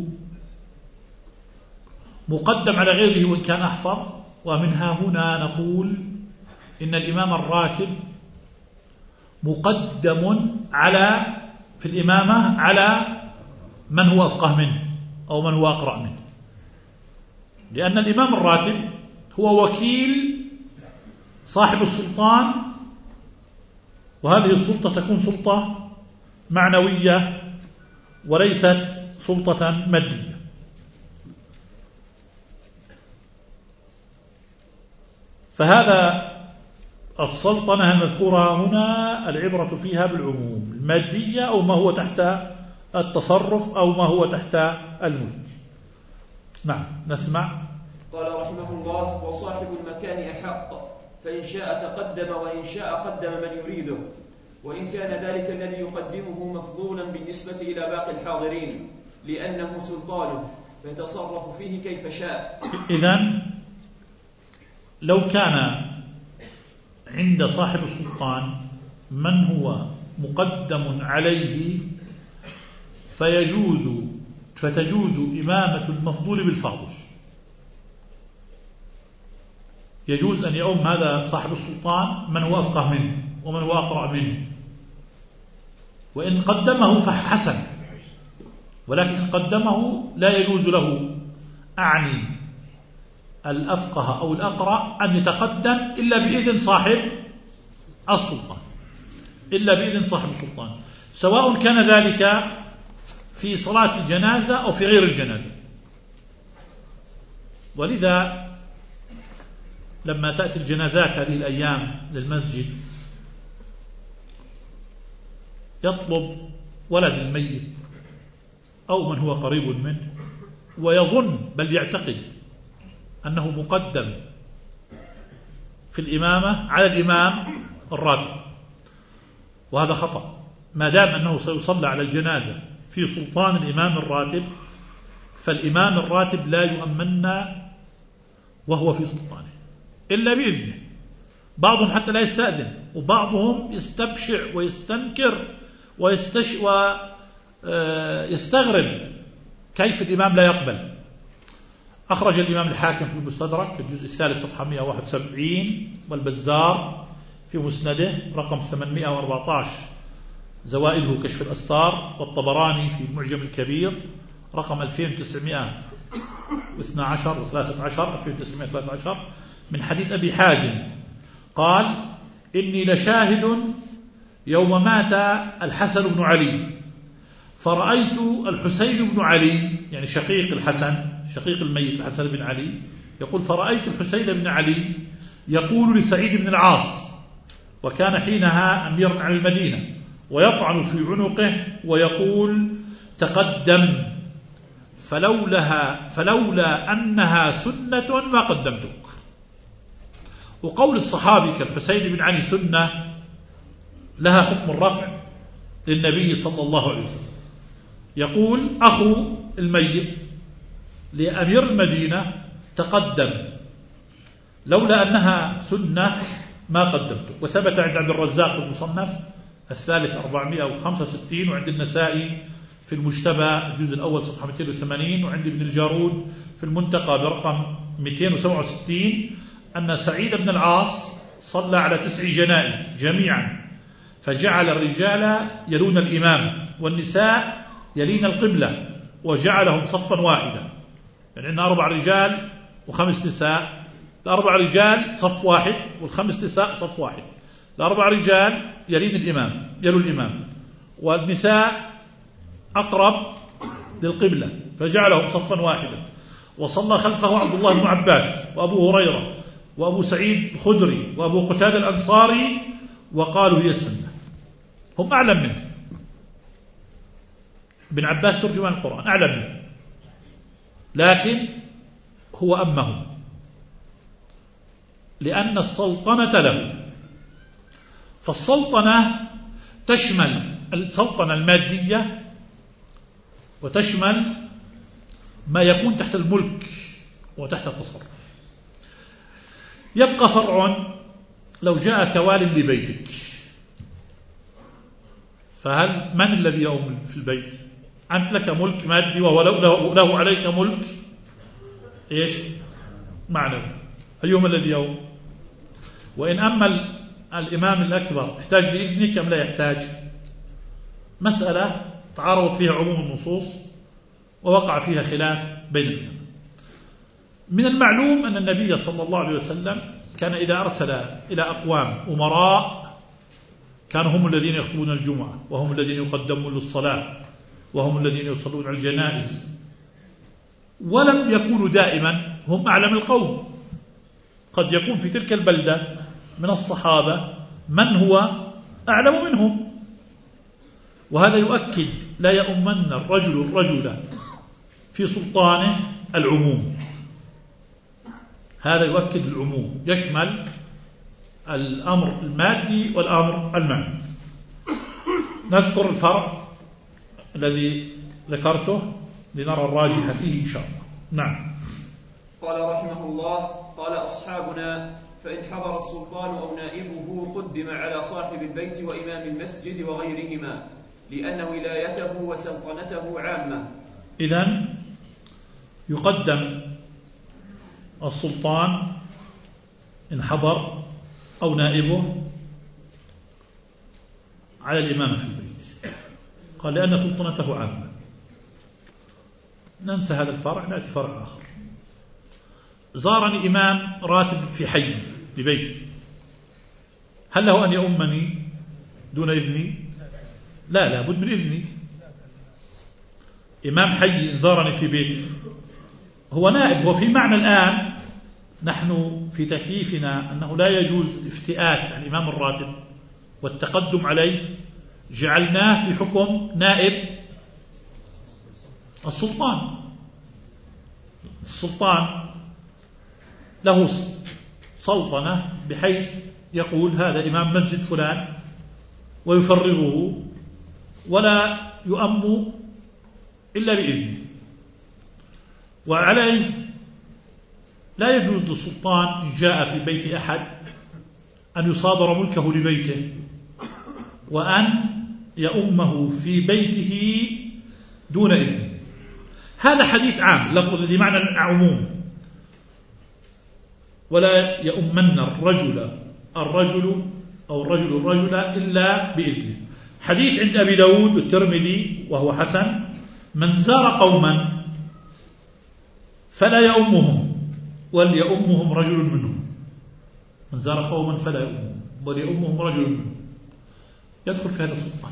مقدم على غيره وإن كان أحفظ. ومنها هنا نقول إن الإمام الراتب مقدم في الإمامة على من هو أفقه منه أو من هو أقرأ منه، لأن الإمام الراتب هو وكيل صاحب السلطان، وهذه السلطة تكون سلطة معنوية وليست سلطة مادية. فهذا السلطنة المذكورة هنا العبرة فيها بالعموم المادية أو ما هو تحت التصرف أو ما هو تحت الملك. نعم نسمع. قال رحمه الله: وصاحب المكان أحق، فإن شاء تقدم وإن شاء قدم من يريده، وإن كان ذلك الذي يقدمه مفضولا بالنسبة إلى باقي الحاضرين لأنه سلطانه فيتصرف فيه كيف شاء. إذن لو كان عند صاحب السلطان من هو مقدم عليه فتجوز إمامة المفضول بالفاضل، يجوز أن يؤم هذا صاحب السلطان من هو أفقه منه ومن هو أقرأ منه، وإن قدمه فحسن، ولكن إن قدمه لا يجوز له أعني الأفقه أو الأقرأ أن يتقدم إلا بإذن صاحب السلطان، سواء كان ذلك في صلاة الجنازة أو في غير الجنازة. ولذا لما تأتي الجنازات هذه الأيام للمسجد يطلب ولد الميت أو من هو قريب منه ويظن بل يعتقد أنه مقدم في الإمامة على الإمام الراتب، وهذا خطأ. ما دام أنه سيصلى على الجنازة في سلطان الإمام الراتب فالإمام الراتب لا يؤمن وهو في سلطانه إلا بإذنه. بعضهم حتى لا يستأذن، وبعضهم يستبشع ويستنكر ويستغرب كيف الإمام لا يقبل. أخرج الإمام الحاكم في المستدرك الجزء الثالث صفحة 171، والبزار في مسنده رقم 814 زوائده كشف الأستار، والطبراني في المعجم الكبير رقم 2913 من حديث أبي حازم قال: إني لشاهد يوم مات الحسن بن علي فرأيت الحسين بن علي، يعني شقيق الحسن، شقيق الميت الحسن بن علي، يقول: فرأيت الحسين بن علي يقول لسعيد بن العاص، وكان حينها أميرا على المدينة، ويطعن في عنقه ويقول: تقدم، فلولا أنها سنة ما قدمتك. وقول الصحابي كالحسين بن علي سنة لها حكم الرفع للنبي صلى الله عليه وسلم. يقول أخو الميت لأمير المدينة: تقدم، لولا أنها سنة ما قدمتك. وثبت عند عبد الرزاق المصنف الثالث 465، وعند النسائي في المجتبى الجزء الأول صفحة 280، وعند ابن الجارود في المنتقى برقم 267 أن سعيد بن العاص صلى على 9 جنائز جميعا، فجعل الرجال يلون الإمام والنساء يلين القبلة، وجعلهم صفا واحدا. يعني عندنا 4 رجال و5 نساء، 4 رجال صف واحد وال5 نساء صف واحد. 4 رجال يلون الإمام والنساء أقرب للقبلة، فجعلهم صفا واحدا. وصلى خلفه عبد الله بن عباس وأبو هريرة وأبو سعيد الخدري وأبو قتادة الأنصاري، وقالوا هي السنة. هم أعلم منه، ابن عباس ترجمان القرآن أعلم منه، لكن هو أمهم، لأن السلطنة له. فالسلطنة تشمل السلطنة المادية وتشمل ما يكون تحت الملك وتحت التصرف. يبقى فرع لو جاءك وال لبيتك، فهل من الذي يؤم في البيت؟ أنت لك ملك مادي وهو له عليك ملك إيش؟ معنوي. أيهما الذي يؤم؟ وإن أما الإمام الأكبر يحتاج لإذنك أم لا يحتاج؟ مسألة تعارضت فيها عموم النصوص ووقع فيها خلاف بين العلماء. من المعلوم أن النبي صلى الله عليه وسلم كان إذا أرسل إلى أقوام أمراء كانوا هم الذين يخطبون الجمعة، وهم الذين يقدمون للصلاة، وهم الذين يصلون على الجنائز، ولم يكونوا دائما هم أعلم القوم. قد يكون في تلك البلدة من الصحابة من هو أعلم منهم، وهذا يؤكد لا يؤمن الرجل في سلطانه العموم. هذا يؤكد العموم، يشمل الأمر المادي والأمر المعنوي. نذكر الفرع الذي ذكرته لنرى الراجح فيه إن شاء الله. نعم. قال رحمه الله: قال أصحابنا: فإن حضر السلطان أو نائبه قدم على صاحب البيت وإمام المسجد وغيرهما، لأن ولايته وسلطنته عامة. إذن يقدم السلطان إن حضر أو نائبه على الإمام في البيت، قال لأن سلطنته عامة. ننسى هذا الفرع، نأتي فرع آخر. زارني إمام راتب في حي لبيتي، هل له أن يؤمني دون إذني؟ لا بد من إذني. إمام حي إن زارني في بيتي هو نائب. وفي معنى الآن نحن في تكليفنا أنه لا يجوز افتئات الإمام الراتب والتقدم عليه، جعلناه في حكم نائب السلطان. السلطان له سلطنة بحيث يقول هذا إمام مسجد فلان ويفرغه ولا يؤم إلا بإذنه. وعليه لا يجوز للسلطان إن جاء في بيت أحد أن يصادر ملكه لبيته وأن يؤمه في بيته دون إذنه. هذا حديث عام لفظ بمعنى عموم. ولا يؤمن الرجل إلا بإذنه. حديث عند أبي داود والترمذي وهو حسن: من زار قوما فلا يؤمهم وليؤمهم رجل منهم. من زار قوما فلا يؤمهم وليؤمهم رجل منهم. يدخل في هذا السلطان.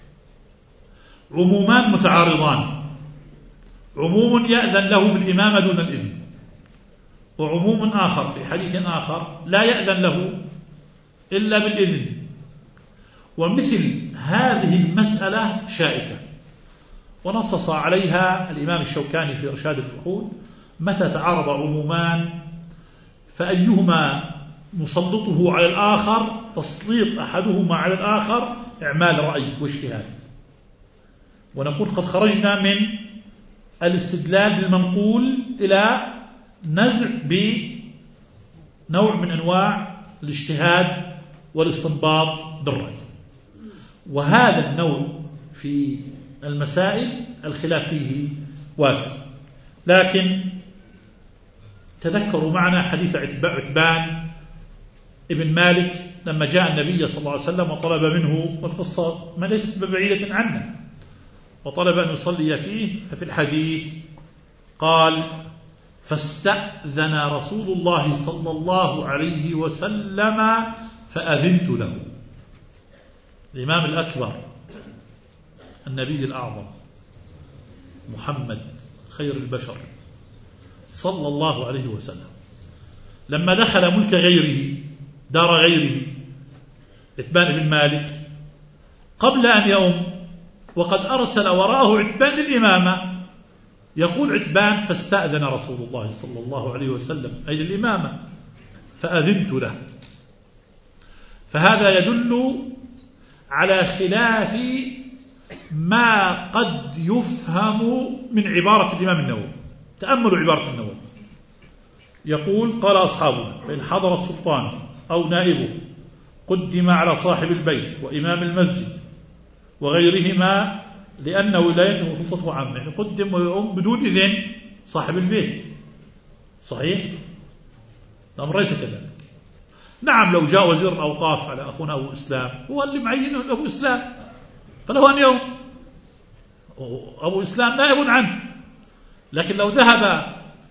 عمومان متعارضان: عموم يأذن له بالإمامة دون الإذن، وعموم آخر في حديث آخر لا يأذن له إلا بالإذن. ومثل هذه المسألة شائكة، ونصص عليها الإمام الشوكاني في إرشاد الفحول: متى تعارض عمومان فأيهما نسلطه على الآخر، تسليط أحدهما على الآخر إعمال رأي واجتهاد. ونقول قد خرجنا من الاستدلال بالمنقول إلى نزع بنوع من أنواع الاجتهاد والاستنباط بالرأي. وهذا النوع في المسائل الخلاف فيه واسع. لكن تذكروا معنا حديث عتبان ابن مالك لما جاء النبي صلى الله عليه وسلم وطلب منه، والقصة ما ليست ببعيدة عنا، وطلب أن يصلي فيه. ففي الحديث قال: فاستأذن رسول الله صلى الله عليه وسلم فأذنت له. الإمام الأكبر النبي الأعظم محمد خير البشر صلى الله عليه وسلم لما دخل ملك غيره، دار غيره، عتبان بن مالك، قبل أن يؤم وقد أرسل وراءه عتبان للإمامة، يقول عتبان فاستأذن رسول الله صلى الله عليه وسلم أي الإمامة فأذنت له. فهذا يدل على خلاف ما قد يفهم من عبارة الإمام النووي. تأملوا عبارة النووي، يقول قال أصحابنا فإن حضر السلطان أو نائبه قدم على صاحب البيت وإمام المسجد وغيرهما لأن ولايته سلطته عامة، يعني قدم ويؤم بدون إذن صاحب البيت. صحيح؟ الأمر ليس كذلك. نعم لو جاء وزير الأوقاف على أخونا أبو إسلام هو اللي معينه أبو إسلام فله أن يوم أبو إسلام نائب عنه، لكن لو ذهب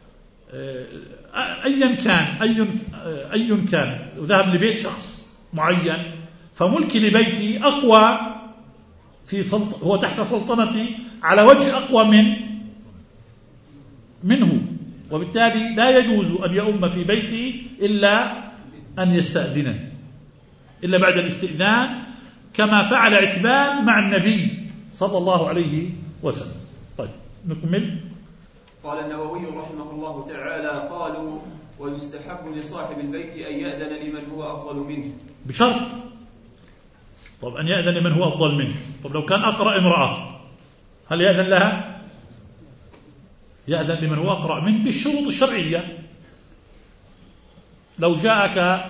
أيا كان وذهب لبيت شخص معين فملكي لبيتي أقوى هو تحت سلطنتي على وجه أقوى منه، وبالتالي لا يجوز أن يؤم في بيتي إلا أن يستأذنني إلا بعد الاستئذان كما فعل عتبان مع النبي صلى الله عليه وسلم. طيب نكمل. قال النووي رحمه الله تعالى قالوا ويستحب لصاحب البيت أن يأذن لمن هو أفضل منه بشرط. طب أن يأذن لمن هو أفضل منه، طب لو كان أقرأ امرأة هل يأذن لها؟ يأذن لمن هو أقرأ منه بالشروط الشرعية. لو جاءك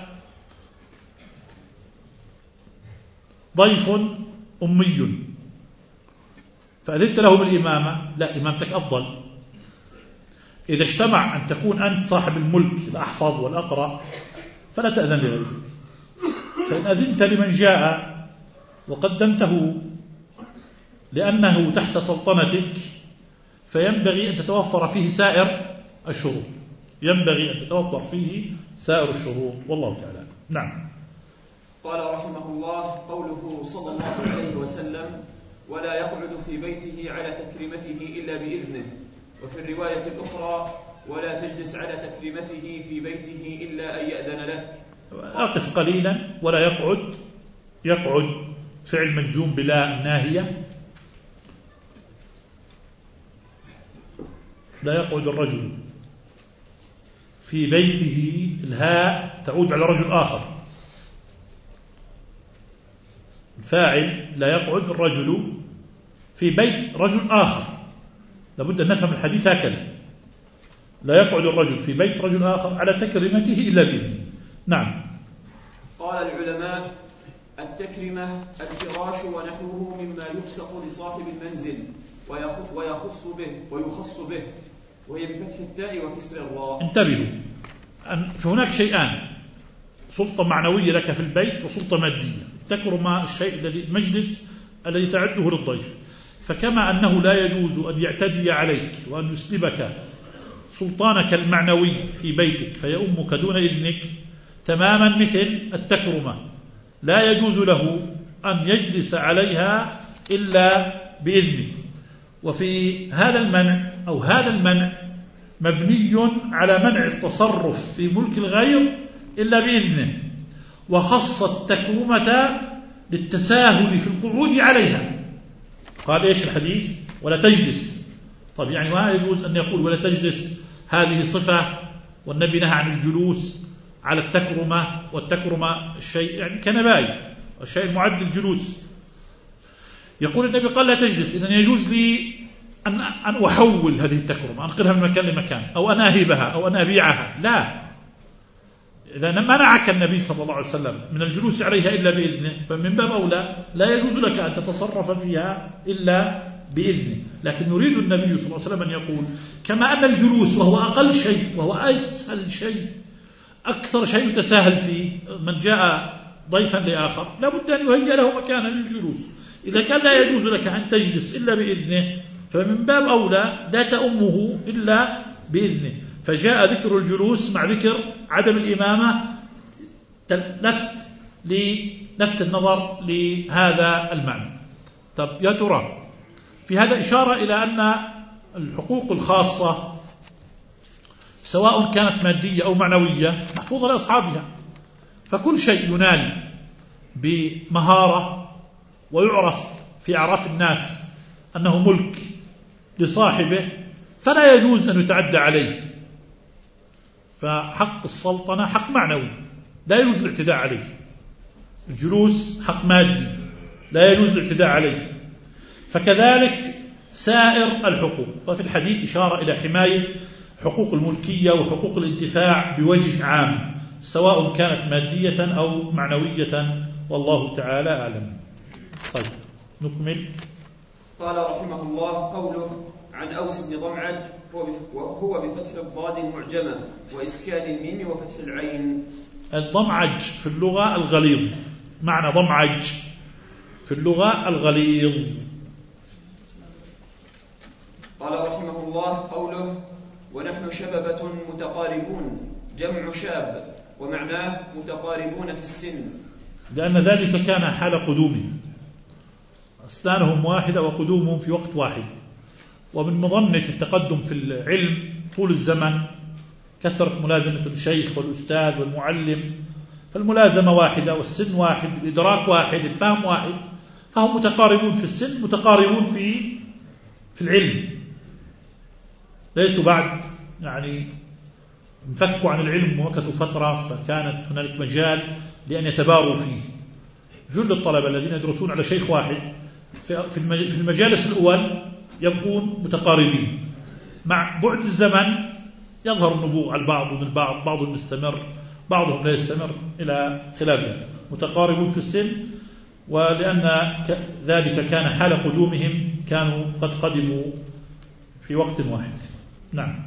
ضيف أمي فأذنت له بالإمامة، لا إمامتك أفضل. إذا اجتمع أن تكون أنت صاحب الملك الأحفظ والأقرأ فلا تأذن لغيره. فإن أذنت لمن جاء وقدمته لأنه تحت سلطنتك فينبغي أن تتوفر فيه سائر الشروط. والله تعالى. نعم. قال رحمه الله قوله صلى الله عليه وسلم ولا يقعد في بيته على تكريمته إلا بإذنه، وفي الرواية الأخرى ولا تجلس على تكريمته في بيته إلا أن يأذن لك. أقف قليلا. ولا يقعد فعل مجزوم بلا ناهية. لا يقعد الرجل في بيته، الهاء تعود على رجل آخر. الفاعل لا يقعد الرجل في بيت رجل آخر، لابد أن نفهم الحديث هكذا. لا يقعد الرجل في بيت رجل آخر على تكريمته إلا بإذنه. نعم. قال العلماء التكرمة الفراش ونحوه مما يبسط لصاحب المنزل ويخص به وهي بفتح التاء وكسر الراء. انتبهوا، فهناك شيئان: سلطة معنوية لك في البيت وسلطة مادية. تكرم الشيء المجلس الذي تعده للضيف. فكما أنه لا يجوز أن يعتدي عليك وأن يسلبك سلطانك المعنوي في بيتك فيؤمك دون إذنك، تماما مثل التكرمة لا يجوز له أن يجلس عليها إلا بإذنك. وفي هذا المنع مبني على منع التصرف في ملك الغير إلا بإذنه، وخص التكرمة للتساهل في القعود عليها. قال إيش الحديث؟ ولا تجلس. طب يعني ما يجوز أن يقول ولا تجلس هذه صفة، والنبي نهى عن الجلوس على التكرمة، والتكرمة الشيء يعني كنبائي، الشيء المعد للجلوس. يقول النبي قال لا تجلس، إذن يجوز لي أن أحول هذه التكرمة، أنقلها من مكان لمكان، أو أن أهبها أو أن أبيعها. لا، إذا منعك النبي صلى الله عليه وسلم من الجلوس عليها إلا بإذنه، فمن باب أولى لا يجوز لك أن تتصرف فيها إلا بإذنه. لكن نريد النبي صلى الله عليه وسلم أن يقول كما أن الجلوس وهو أقل شيء وهو أسهل شيء أكثر شيء يتساهل فيه، من جاء ضيفا لآخر لابد أن يهيئ له مكانا للجلوس. إذا كان لا يجوز لك أن تجلس إلا بإذنه فمن باب أولى لا تأمه إلا بإذنه. فجاء ذكر الجلوس مع ذكر عدم الإمامة لفت النظر لهذا المعنى. طب يا ترى في هذا إشارة إلى أن الحقوق الخاصة سواء كانت مادية أو معنوية محفوظة لأصحابها، فكل شيء ينال بمهارة ويعرف في أعراف الناس أنه ملك لصاحبه فلا يجوز أن يتعدى عليه. فحق السلطنة حق معنوي لا يجوز الاعتداء عليه. الجلوس حق مادي لا يجوز الاعتداء عليه. فكذلك سائر الحقوق. وفي الحديث إشارة إلى حماية حقوق الملكية وحقوق الانتفاع بوجه عام سواء كانت مادية أو معنوية، والله تعالى أعلم. طيب نكمل. قال رحمه الله: قوله عن أوس بن ضمعج وهو بفتح الضاد المعجمة وإسكان الميم وفتح العين. الضمعج في اللغة الغليظ، معنى ضمعج في اللغة الغليظ. قال رحمه الله: قوله ونحن شببة متقاربون جمع شاب ومعناه متقاربون في السن، لأن ذلك كان حال قدومهم، أسنانهم واحدة وقدومهم في وقت واحد. ومن مظنة التقدم في العلم طول الزمن كثرة ملازمة الشيخ والأستاذ والمعلم، فالملازمة واحدة والسن واحد، الإدراك واحد، الفهم واحد، فهم متقاربون في السن متقاربون في العلم، ليسوا بعد انفكوا عن العلم ومكثوا فترة فكانت هنالك مجال لأن يتباروا فيه. جل الطلبة الذين يدرسون على شيخ واحد في المجالس الأول يبقون متقاربين، مع بعد الزمن يظهر النبوغ على البعض من البعض، بعضهم يستمر بعضهم لا يستمر إلى خلافه. متقاربون في السن، ولأن ذلك كان حال قدومهم كانوا قد قدموا في وقت واحد. نعم.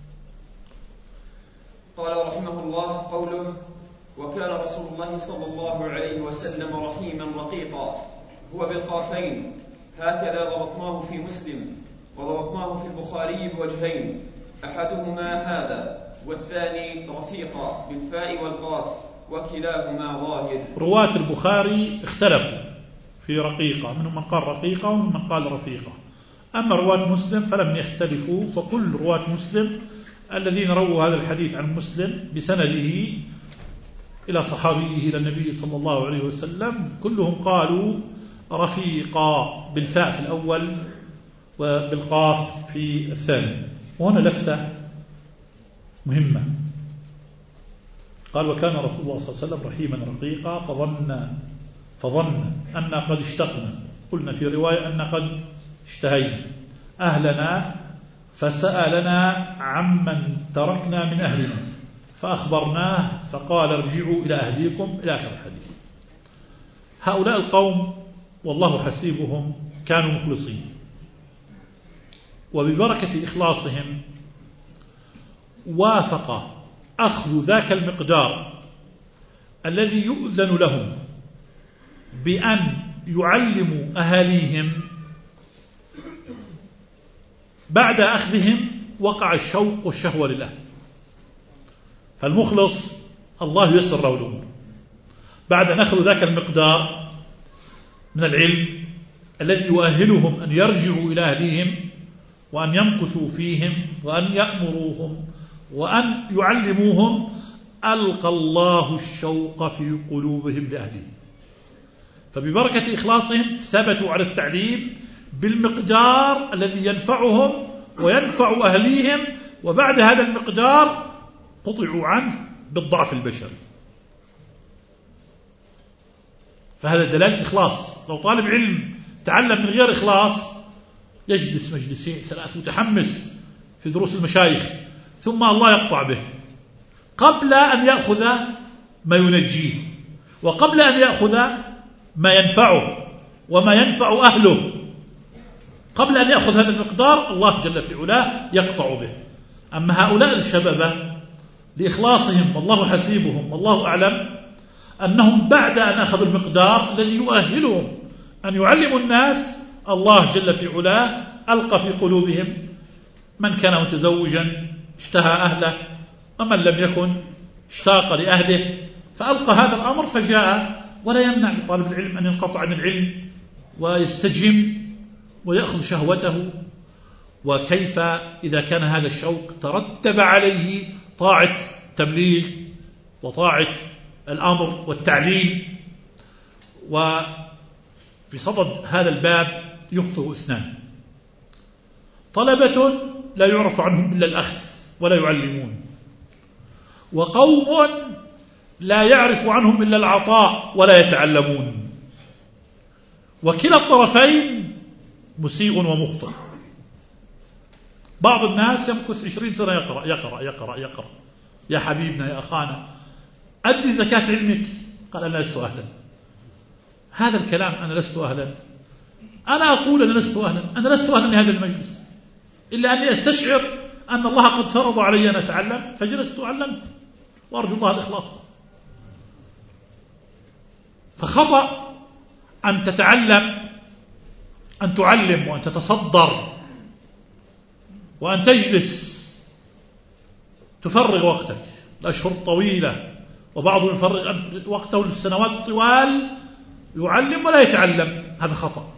قال رحمه الله: قوله وكان رسول الله صلى الله عليه وسلم رحيما رقيقا هو بالقافين، هكذا ضبطناه في مسلم وضبطناه في البخاري بوجهين، أحدهما هذا والثاني رفيقا بالفاء والقاف وكلاهما ظاهر. رواة البخاري اختلفوا في رقيقة، منهم من قال رقيقة ومنهم من قال رفيقة. أما رواة مسلم فلم يختلفوا، فكل رواة مسلم الذين رووا هذا الحديث عن مسلم بسنده إلى صحابيه إلى النبي صلى الله عليه وسلم كلهم قالوا رفيقا بالفاء في الأول وبالقاف في الثاني. وهنا لفتة مهمة، قال وكان رسول الله صلى الله عليه وسلم رحيما رقيقا فظن أن قد اشتقنا، قلنا في رواية أن قد اشتهينا أهلنا فسألنا عمن تركنا من أهلنا فأخبرناه فقال ارجعوا إلى أهليكم إلى آخر الحديث. هؤلاء القوم والله حسيبهم كانوا مخلصين، وببركة إخلاصهم وافق أخذ ذاك المقدار الذي يؤذن لهم بأن يعلموا أهاليهم. بعد أخذهم وقع الشوق والشهوة لله، فالمخلص الله يسر له الأمور. بعد أن أخذوا ذاك المقدار من العلم الذي يؤهلهم أن يرجعوا إلى أهليهم وأن يمكثوا فيهم وأن يأمروهم وأن يعلموهم، ألقى الله الشوق في قلوبهم لأهلهم، فببركة إخلاصهم ثبتوا على التعليم بالمقدار الذي ينفعهم وينفع أهليهم، وبعد هذا المقدار قطعوا عنه بالضعف البشري. فهذا دلالة إخلاص. لو طالب علم تعلم من غير إخلاص يجلس مجلسين 3 متحمس في دروس المشايخ ثم الله يقطع به قبل أن يأخذ ما ينجيه وقبل أن يأخذ ما ينفعه وما ينفع أهله. قبل أن يأخذ هذا المقدار الله جل في علاه يقطع به. أما هؤلاء الشباب لإخلاصهم والله حسيبهم والله أعلم أنهم بعد أن أخذوا المقدار الذي يؤهلهم أن يعلموا الناس، الله جل في علاه ألقى في قلوبهم، من كان متزوجا اشتهى أهله ومن لم يكن اشتاق لأهله، فألقى هذا الأمر فجاء. ولا يمنع لطالب العلم أن ينقطع عن العلم ويستجم ويأخذ شهوته. وكيف إذا كان هذا الشوق ترتب عليه طاعة تبليغ وطاعة الأمر والتعليم. وبصدد هذا الباب يخطئ اثنان: طلبة لا يعرف عنهم إلا الأخذ ولا يعلمون، وقوم لا يعرف عنهم إلا العطاء ولا يتعلمون، وكلا الطرفين مسيء ومخطئ. بعض الناس يمكث 20 سنة يقرأ يقرأ يقرأ يقرأ، يا حبيبنا يا أخانا أدي زكاة علمك، قال أنا لست أهلا. هذا الكلام أنا لست أهلا، أنا أقول أنا لست أهلا، أنا لست أهلا لهذا المجلس، إلا أني أستشعر أن الله قد فرض علي أن أتعلم فجلست وعلمت، وأرجو الله الإخلاص. فخطأ أن تتعلم، أن تعلم وأن تتصدر وأن تجلس تفرغ وقتك الأشهر الطويلة، وبعضهم يفرغ وقته للسنوات الطوال يعلم ولا يتعلم، هذا خطأ.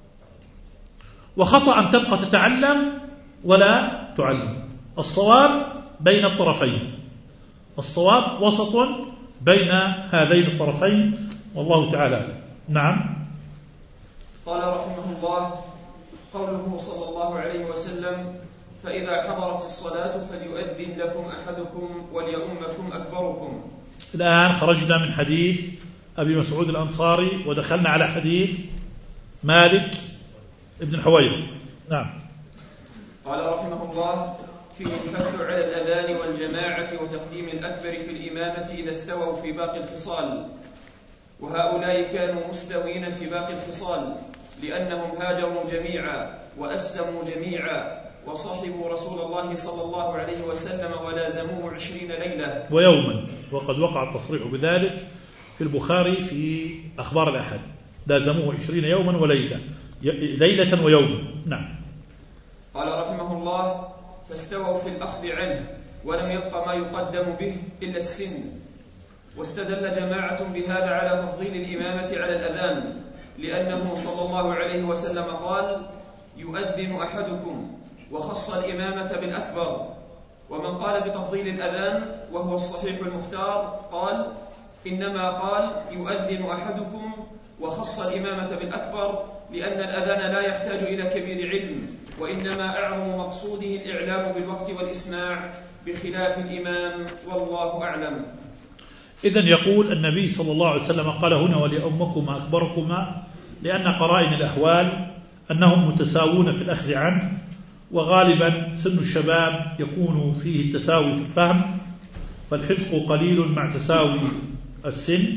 وخطأ أن تبقى تتعلم ولا تعلم. الصواب بين الطرفين، الصواب وسط بين هذين الطرفين، والله تعالى. نعم. قال رحمه الله: قوله صلى الله عليه وسلم: فإذا حضرت الصلاة فليؤذن لكم أحدكم وليؤمكم أكبركم. الآن خرجنا من حديث أبي مسعود الأنصاري ودخلنا على حديث مالك ابن الحويرث. نعم. قال رحمه الله: فيه الحث على الأذان والجماعة وتقديم الأكبر في الإمامة إذا استووا في باقي الخصال، وهؤلاء كانوا مستوين في باقي الخصال لأنهم هاجروا جميعا وأسلموا جميعا وصحبوا رسول الله صلى الله عليه وسلم ولازموه 20 ليلة ويوما، وقد وقع التصريح بذلك في البخاري في أخبار الأحد، لازموه 20 يوما وليلة، ليلة ويوما. نعم. قال رحمه الله: فاستووا في الأخذ عنه ولم يبق ما يقدم به إلا السن. واستدل جماعة بهذا على تفضيل الإمامة على الأذان، لأنه صلى الله عليه وسلم قال: يؤذن أحدكم، وخص الإمامة بالأكبر. ومن قال بتفضيل الأذان وهو الصحيح المختار قال: إنما قال يؤذن أحدكم وخص الإمامة بالأكبر لأن الأذان لا يحتاج إلى كبير علم، وإنما أعظم مقصوده الإعلام بالوقت والإسماع بخلاف الإمام، والله أعلم. إذن يقول النبي صلى الله عليه وسلم قال هنا وليؤمكما أكبركما، لأن قرائن الأحوال أنهم متساوون في الأخذ عنه، وغالبا سن الشباب يكون فيه التساوي في الفهم، فالحدق قليل مع تساوي السن،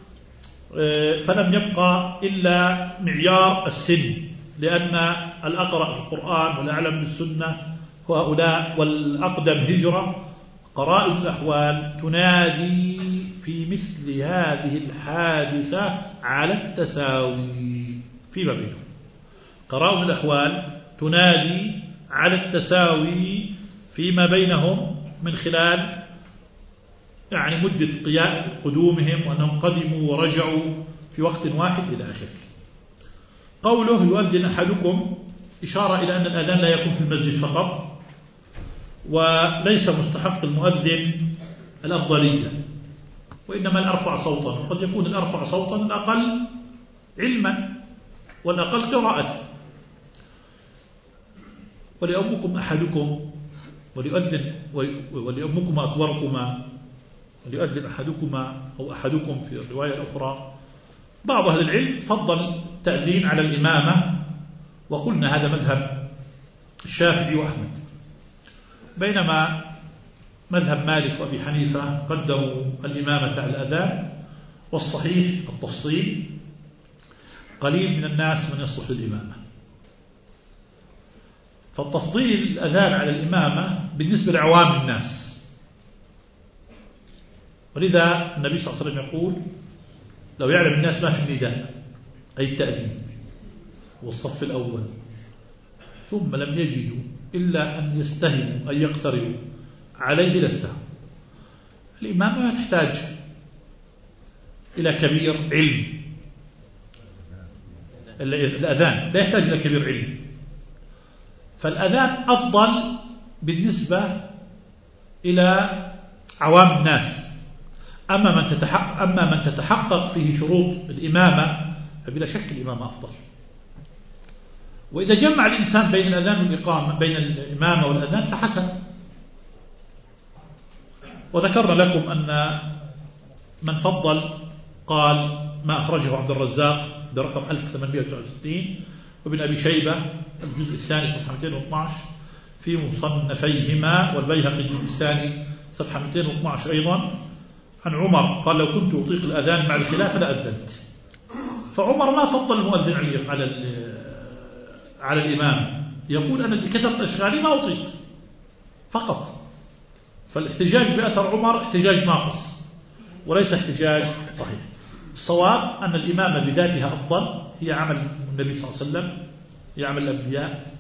فلم يبقى إلا معيار السن، لأن الأقرأ في القرآن والأعلم بالسنة وهؤلاء والأقدم هجرة. قرائن الأحوال تنادي في مثل هذه الحادثة على التساوي فيما بينهم، قرائن الأحوال تنادي على التساوي فيما بينهم من خلال مدة قدومهم، وأنهم قدموا ورجعوا في وقت واحد إلى آخره. قوله يؤذن أحدكم إشارة إلى أن الأذان لا يكون في المسجد فقط، وليس مستحق المؤذن الأفضلية، وإنما الأرفع صوتا، وقد يكون الأرفع صوتا الأقل علما والأقل قراءة. وليؤمكم أحدكم وليؤمكم أكبركما، وليؤذن أحدكما أو أحدكم في الرواية الأخرى. بعض أهل العلم فضل تأذين على الإمامة، وقلنا هذا مذهب الشافعي وأحمد، بينما مذهب مالك وأبي حنيفة قدموا الإمامة على الأذان، والصحيح التفصيل، قليل من الناس من يصلح للإمامة. فالتفضيل الأذان على الإمامة بالنسبة لعوام الناس، ولذا النبي صلى الله عليه وسلم يقول لو يعلم الناس ما في النداء أي التأذين والصف الأول ثم لم يجدوا إلا أن يستهموا أن يقتربوا عليه لاستهموا. الإمامة ما تحتاج إلى كبير علم، الأذان لا يحتاج إلى كبير علم، فالأذان أفضل بالنسبة إلى عوام الناس. أما من تتحقق فيه شروط الإمامة فبلا شك الإمامة أفضل. وإذا جمع الإنسان بين الأذان والإقامة، بين الإمامة والأذان فحسن. وذكرنا لكم أن من فضل قال ما أخرجه عبد الرزاق برقم 1869 وابن أبي شيبة الجزء الثاني صفحة 212 في مصنفيهما، والبيهقي الجزء الثاني صفحة 212 أيضا، عن عمر قال لو كنت أطيق الأذان مع الخلافة لأذنت. فعمر ما فضل المؤذن على الإمام، يقول أنا لكثرة أشغالي ما أطيق فقط. فالاحتجاج بأثر عمر احتجاج ناقص وليس احتجاج صحيح. الصواب أن الإمامة بذاتها أفضل، هي عمل النبي صلى الله عليه وسلم، هي عمل الأنبياء،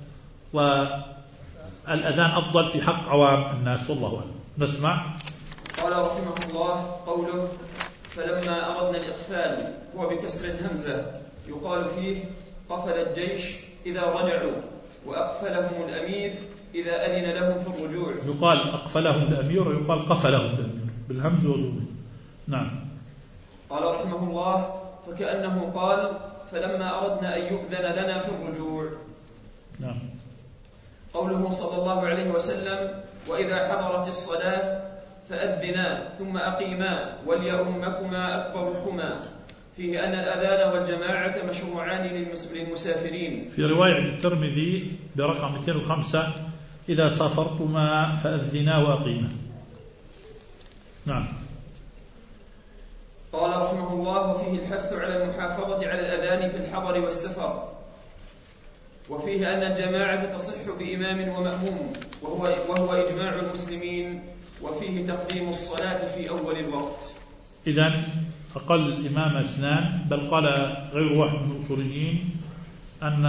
والأذان أفضل في حق عوام الناس، والله أعلم. نسمع. قال رحمه الله قوله فلما أردنا الإقفال هو بكسر الهمزة، يقال فيه قفل الجيش إذا رجعوا، وأقفلهم الأمير إذا أذن لهم في الرجوع. يقال أقفلهم الأمير ويقال قفلهم الأمير بالهمز والنون. نعم. قال رحمه الله فكأنه قال فلما أردنا أن يؤذن لنا في الرجوع. نعم. قوله صلى الله عليه وسلم وإذا حضرت الصلاة فأذنا ثم أقيما وليؤمكما أكبركما، فيه أن الأذان والجماعة مشروعان للمسافرين. في رواية الترمذي برقم 205 إذا سافرتما فأذنا وأقيما. نعم. قال رحمه الله وفيه الحث على المحافظة على الأذان في الحضر والسفر، وفيه أن الجماعة تصح بإمام ومأموم وهو إجماع المسلمين، وفيه تقديم الصلاة في أول الوقت. إذن أقل الإمامة اثنان، بل قال غير واحد من الأصوليين أن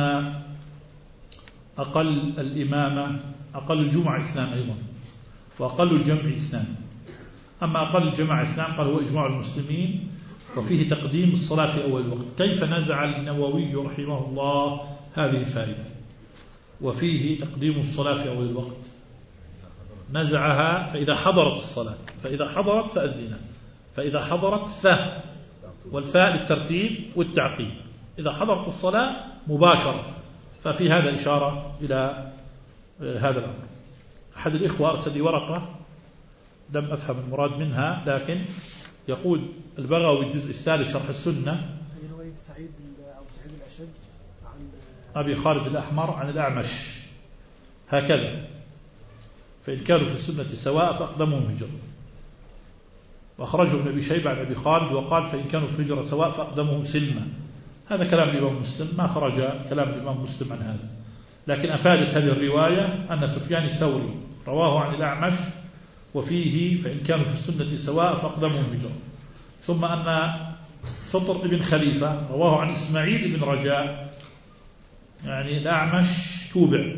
أقل الإمامة أقل الجمعة اثنان أيضا، وأقل الجمع اثنان. أما أقل الجماعة اثنان قال هو إجماع المسلمين، وفيه تقديم الصلاة في أول الوقت. كيف نزع النووي رحمه الله هذه الفائدة وفيه تقديم الصلاة في أول الوقت؟ نزعها فإذا حضرت الصلاة، فإذا حضرت فأذنا، فإذا حضرت والفاء للترتيب والتعقيب، إذا حضرت الصلاة مباشرة. ففي هذا إشارة إلى هذا الأمر. أحد الإخوة أرسل لي ورقة لم أفهم المراد منها، لكن يقول البغوي الجزء الثالث شرح السنة رواية سعيد أبو سعيد الأشج عن أبي خالد الأحمر عن الأعمش هكذا: فإن كانوا في السنة سواء فأقدمهم هجرة. وأخرجه ابن أبي شيبة عن أبي خالد وقال فإن كانوا في الهجرة سواء فأقدمهم سلما. هذا كلام الإمام مسلم، ما خرج كلام الإمام مسلم عن هذا، لكن أفادت هذه الرواية أن سفيان الثوري رواه عن الأعمش وفيه فإن كانوا في السنة سواء فأقدمهم هجرة، ثم أن فطر ابن خليفة رواه عن إسماعيل بن رجاء، يعني الأعمش توبع،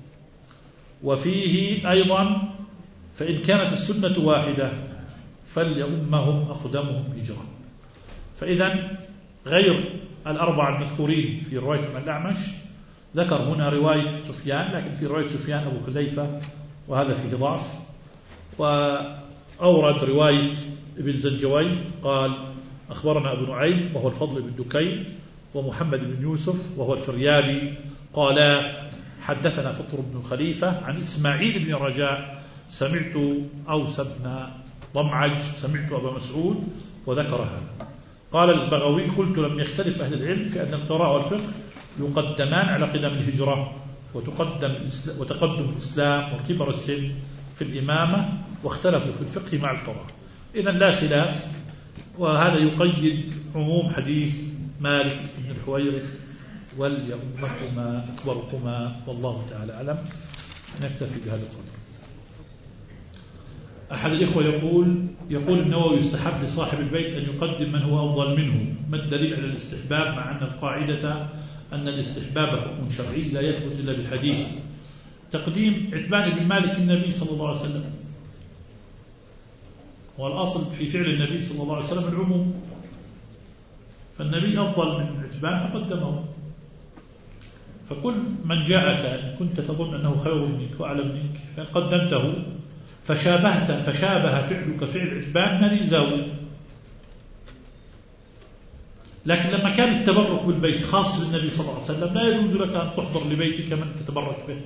وفيه أيضا فإن كانت السنة واحدة فليؤمهم أقدمهم هجرة. فإذا غير الأربعة المذكورين في رواية من الأعمش ذكر هنا رواية سفيان، لكن في رواية سفيان أبو حذيفة وهذا فيه ضعف. وأورد رواية ابن زنجوي قال أخبرنا أبو نعيم وهو الفضل بن دكين ومحمد بن يوسف وهو الفريابي قال حدثنا فطر بن خليفة عن إسماعيل بن رجاء سمعت أوس بن ضمعج سمعت أبا مسعود وذكر هذا. قال البغوي قلت لم يختلف أهل العلم في أن القراءة والفقه يقدمان على قدم الهجرة وتقدم الإسلام وكبر السن في الإمامة، واختلفوا في الفقه مع القراءة. إذن لا خلاف، وهذا يقيد عموم حديث مالك بن الحويرث وليؤمكما أكبركما، والله تعالى أعلم. نكتفي بهذا القدر. أحد الإخوة يقول النووي يستحب لصاحب البيت أن يقدم من هو أفضل منه، ما الدليل على الاستحباب مع أن القاعدة أن الاستحباب حكم شرعي لا يثبت إلا بالحديث؟ تقديم عتبان بن مالك النبي صلى الله عليه وسلم، والأصل في فعل النبي صلى الله عليه وسلم العموم، فالنبي أفضل من عتبان فقدمه. فكل من جاءك إن كنت تظن أنه خير منك وأعلم منك فإن قدمته فشابه فعلك فعل عتبان ما لي زاوية. لكن لما كان التبرك بالبيت خاص بالنبي صلى الله عليه وسلم لا يجوز لك أن تحضر لبيتك من تتبرك به.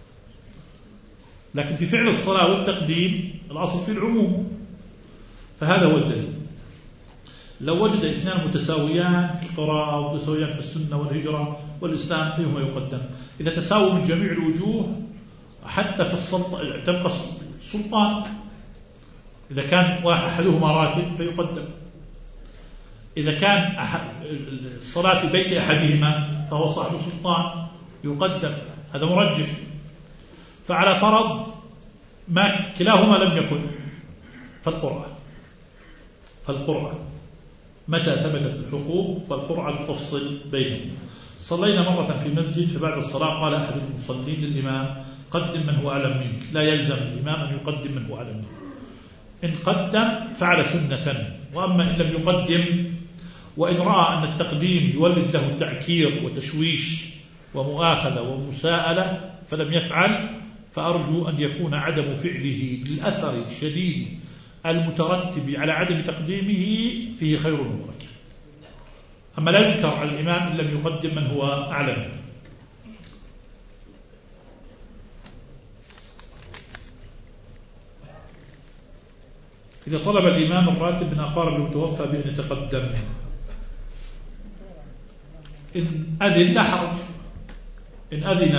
لكن في فعل الصلاة والتقديم الأصل في العموم، فهذا هو الدليل. لو وجد اثنان متساويان في القراءة ومتساويان في السنة والهجرة والإسلام أيهما يقدم؟ إذا تساووا من جميع الوجوه حتى في السلطان تبقى السلطان. إذا كان أحدهما راتب فيقدم، إذا كان الصلاة في بيت أحدهما فهو صاحب السلطان يقدم، هذا مرجح. فعلى فرض ما كلاهما لم يكن فالقرعة متى ثبتت الحقوق فالقرعة تفصل بينهم. صلينا مرة في مسجد، فبعد الصلاة قال أحد المصلين للإمام قدم من هو أعلم منك. لا يلزم الإمام أن يقدم من هو أعلم منك، إن قدم فعل سنة، وأما إن لم يقدم وإن رأى أن التقديم يولد له تعكير وتشويش ومؤاخذة ومساءلة فلم يفعل، فأرجو أن يكون عدم فعله للأثر الشديد المترتب على عدم تقديمه فيه خير وبركة. أما لا ينكر على الإمام إن لم يقدم من هو أعلم. إذا طلب الإمام الراتب من أقارب المتوفى بأن يتقدم إن أذن لا حرج، إن أذن.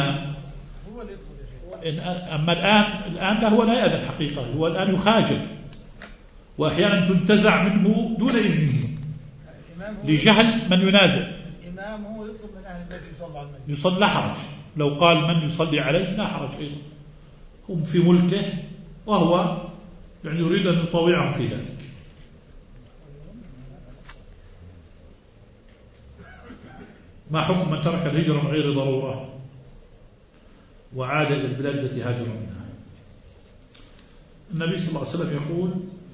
أما الآن لا، هو لا يأذن حقيقة، هو الآن يخاجل، وأحيانا تنتزع منه دون إذنه لجهل من ينازع. الإمام هو يطلب من أهل البيت يصلي على الميت، يصلي لا حرج، لو قال من يصلي عليه لا حرج أيضا، هم في ملكه وهو يعني يريد أن يطاوعهم في ذلك. ما حكم من ترك الهجرة من غير ضرورة وعاد إلى البلاد التي هاجر منها؟ النبي صلى الله عليه وسلم يقول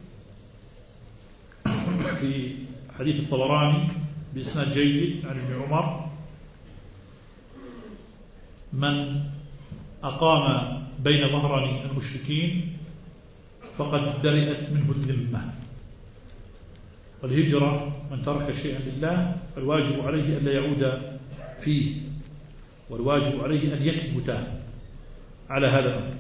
في حديث الطبراني بإسناد جيد عن ابن عمر: من أقام بين ظهراني المشركين فقد برئت منه الذمة. والهجرة من ترك شيئا لله فالواجب عليه أن لا يعود فيه، والواجب عليه أن يثبت على هذا الأمر.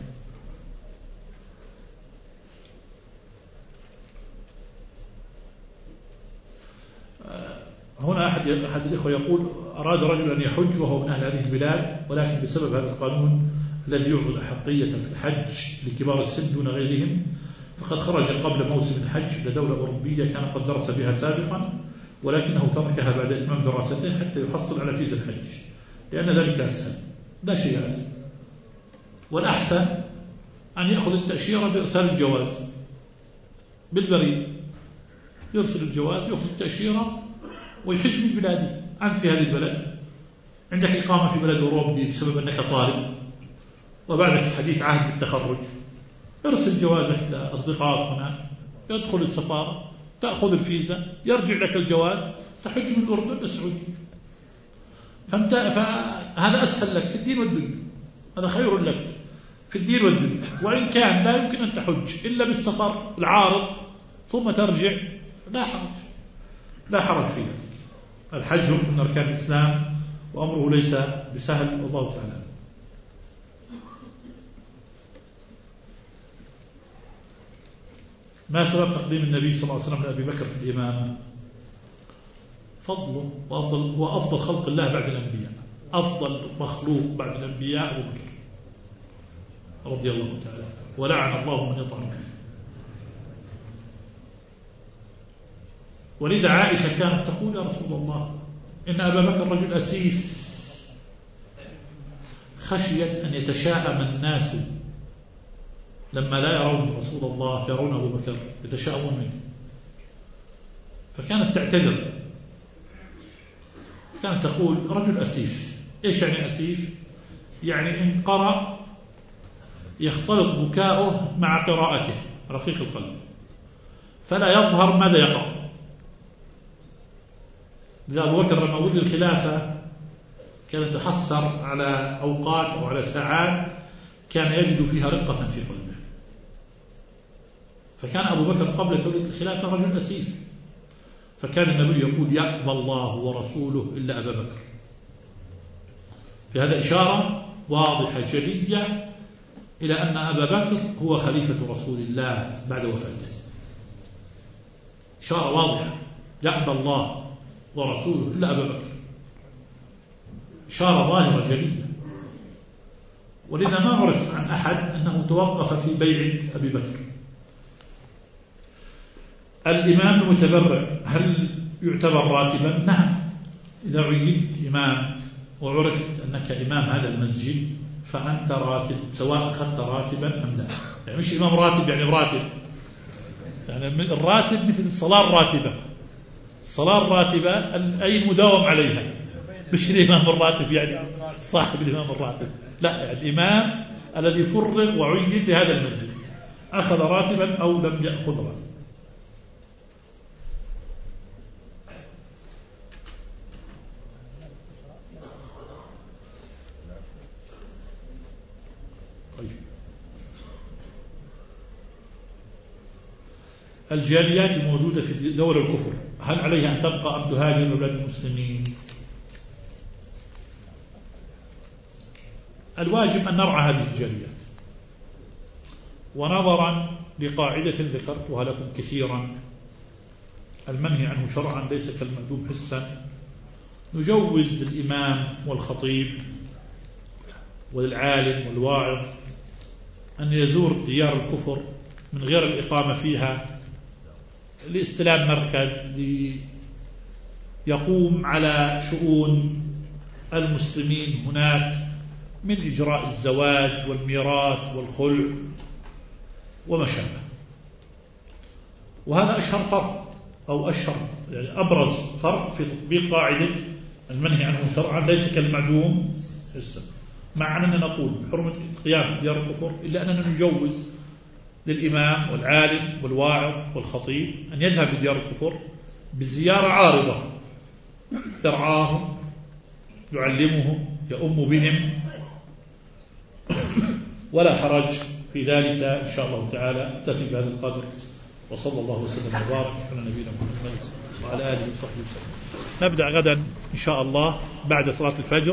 هنا أحد الإخوة يقول: أراد رجل أن يحج وهو من أهل هذه البلاد، ولكن بسبب هذا القانون الذي يعطي الأحقية في الحج لكبار السن دون غيرهم، فقد خرج قبل موسم الحج لدولة أوروبية كان قد درس بها سابقا، ولكنه تركها بعد إتمام دراسته حتى يحصل على فيزا الحج، لأن ذلك أسهل لا شيء عليه. والأحسن أن يأخذ التأشيرة بإرسال الجواز بالبريد، يرسل الجواز يأخذ التأشيرة ويحج من بلاده. أنت في هذه البلد عندك إقامة في بلد أوروبي بسبب أنك طالب وبعدك حديث عهد بالتخرج، ارسل جوازك لأصدقائك هناك، يدخل السفارة، تأخذ الفيزا، يرجع لك الجواز، تحج من الأردن للسعودية. فهذا أسهل لك في الدين والدنيا، هذا خير لك في الدين والدنيا. وإن كان لا يمكن أن تحج إلا بالسفر العارض ثم ترجع لا حرج فيه. الحج من أركان الإسلام وأمره ليس بسهل، والله تعالى. ما سبب تقديم النبي صلى الله عليه وسلم لأبي بكر في الإمامة؟ فضله هو أفضل خلق الله بعد الأنبياء، أفضل مخلوق بعد الأنبياء أبو بكر رضي الله تعالى، ولعن الله من يطعن فيه. ولذا عائشة كانت تقول: يا رسول الله إن أبا بكر رجل أسيف، خشيت أن يتشاءم الناس لما لا يرون رسول الله يرون أبو بكر يتشاءمون منه، فكانت تعتذر، كانت تقول: رجل أسيف. إيش يعني أسيف؟ يعني إن قرأ يختلط بكاؤه مع قراءته، رقيق القلب، فلا يظهر ماذا يقرأ. لذا أبو بكر لما ولي الخلافة كان يتحسر على أوقات أو على ساعات كان يجد فيها رقة في قلبه، فكان أبو بكر قبل تولي الخلافة رجل أسيف، فكان النبي يقول يأبى الله ورسوله إلا أبا بكر. في هذا إشارة واضحة جلية إلى أن أبا بكر هو خليفة رسول الله بعد وفاته. إشارة واضحة، يأبى الله ورسوله إلا أبا بكر، إشارة ظاهرة جلية. ولذا ما عرف عن أحد أنه توقف في بيعة أبي بكر. الإمام المتبرع هل يعتبر راتبا؟ نعم، إذا عينت إمام وعرفت أنك إمام هذا المسجد فأنت راتب، سواء أخذت راتبا أم لا. يعني مش إمام راتب يعني براتب، يعني الراتب مثل الصلاة الراتبة. الصلاة الراتبة أي مداوم عليها، مش الإمام الراتب يعني صاحب الإمام الراتب، لا، يعني الإمام الذي فرغ وعين لهذا المسجد أخذ راتبا أو لم يأخذ راتبا. الجاليات الموجودة في دول الكفر هل عليها أن تبقى أم تهاجر إلى بلاد المسلمين؟ الواجب أن نرعى هذه الجاليات، ونظرا لقاعدة ذكرتها لكم كثيرا، المنهي عنه شرعا ليس كالمندوب حسا. نجوز للإمام والخطيب وللعالم والواعظ أن يزور ديار الكفر من غير الإقامة فيها لاستلام مركز ليقوم على شؤون المسلمين هناك من إجراء الزواج والميراث والخلع وما شابه. وهذا أشهر فرق أو أشهر يعني أبرز فرق في تطبيق قاعدة المنهي عنه شرعا ليس كالمعدوم حسا، مع أننا نقول بحرمة القيام في ديار الكفر إلا أننا نجوز للإمام والعالم والواعظ والخطيب أن يذهب لديار الكفر بزيارة عارضة، يرعاهم، يعلمهم، يؤم بهم، ولا حرج في ذلك إن شاء الله تعالى. أكتفي بهذا القدر، وصلى الله وسلم وبارك على نبينا محمد وعلى آله وصحبه وسلم. نبدأ غدا إن شاء الله بعد صلاة الفجر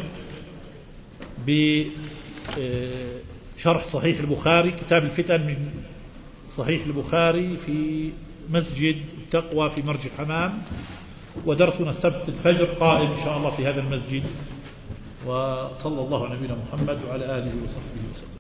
بشرح صحيح البخاري، كتاب الفتن من صحيح البخاري في مسجد التقوى في مرج الحمام، ودرسنا السبت الفجر قائم إن شاء الله في هذا المسجد. وصلى الله على نبينا محمد وعلى آله وصحبه وسلم.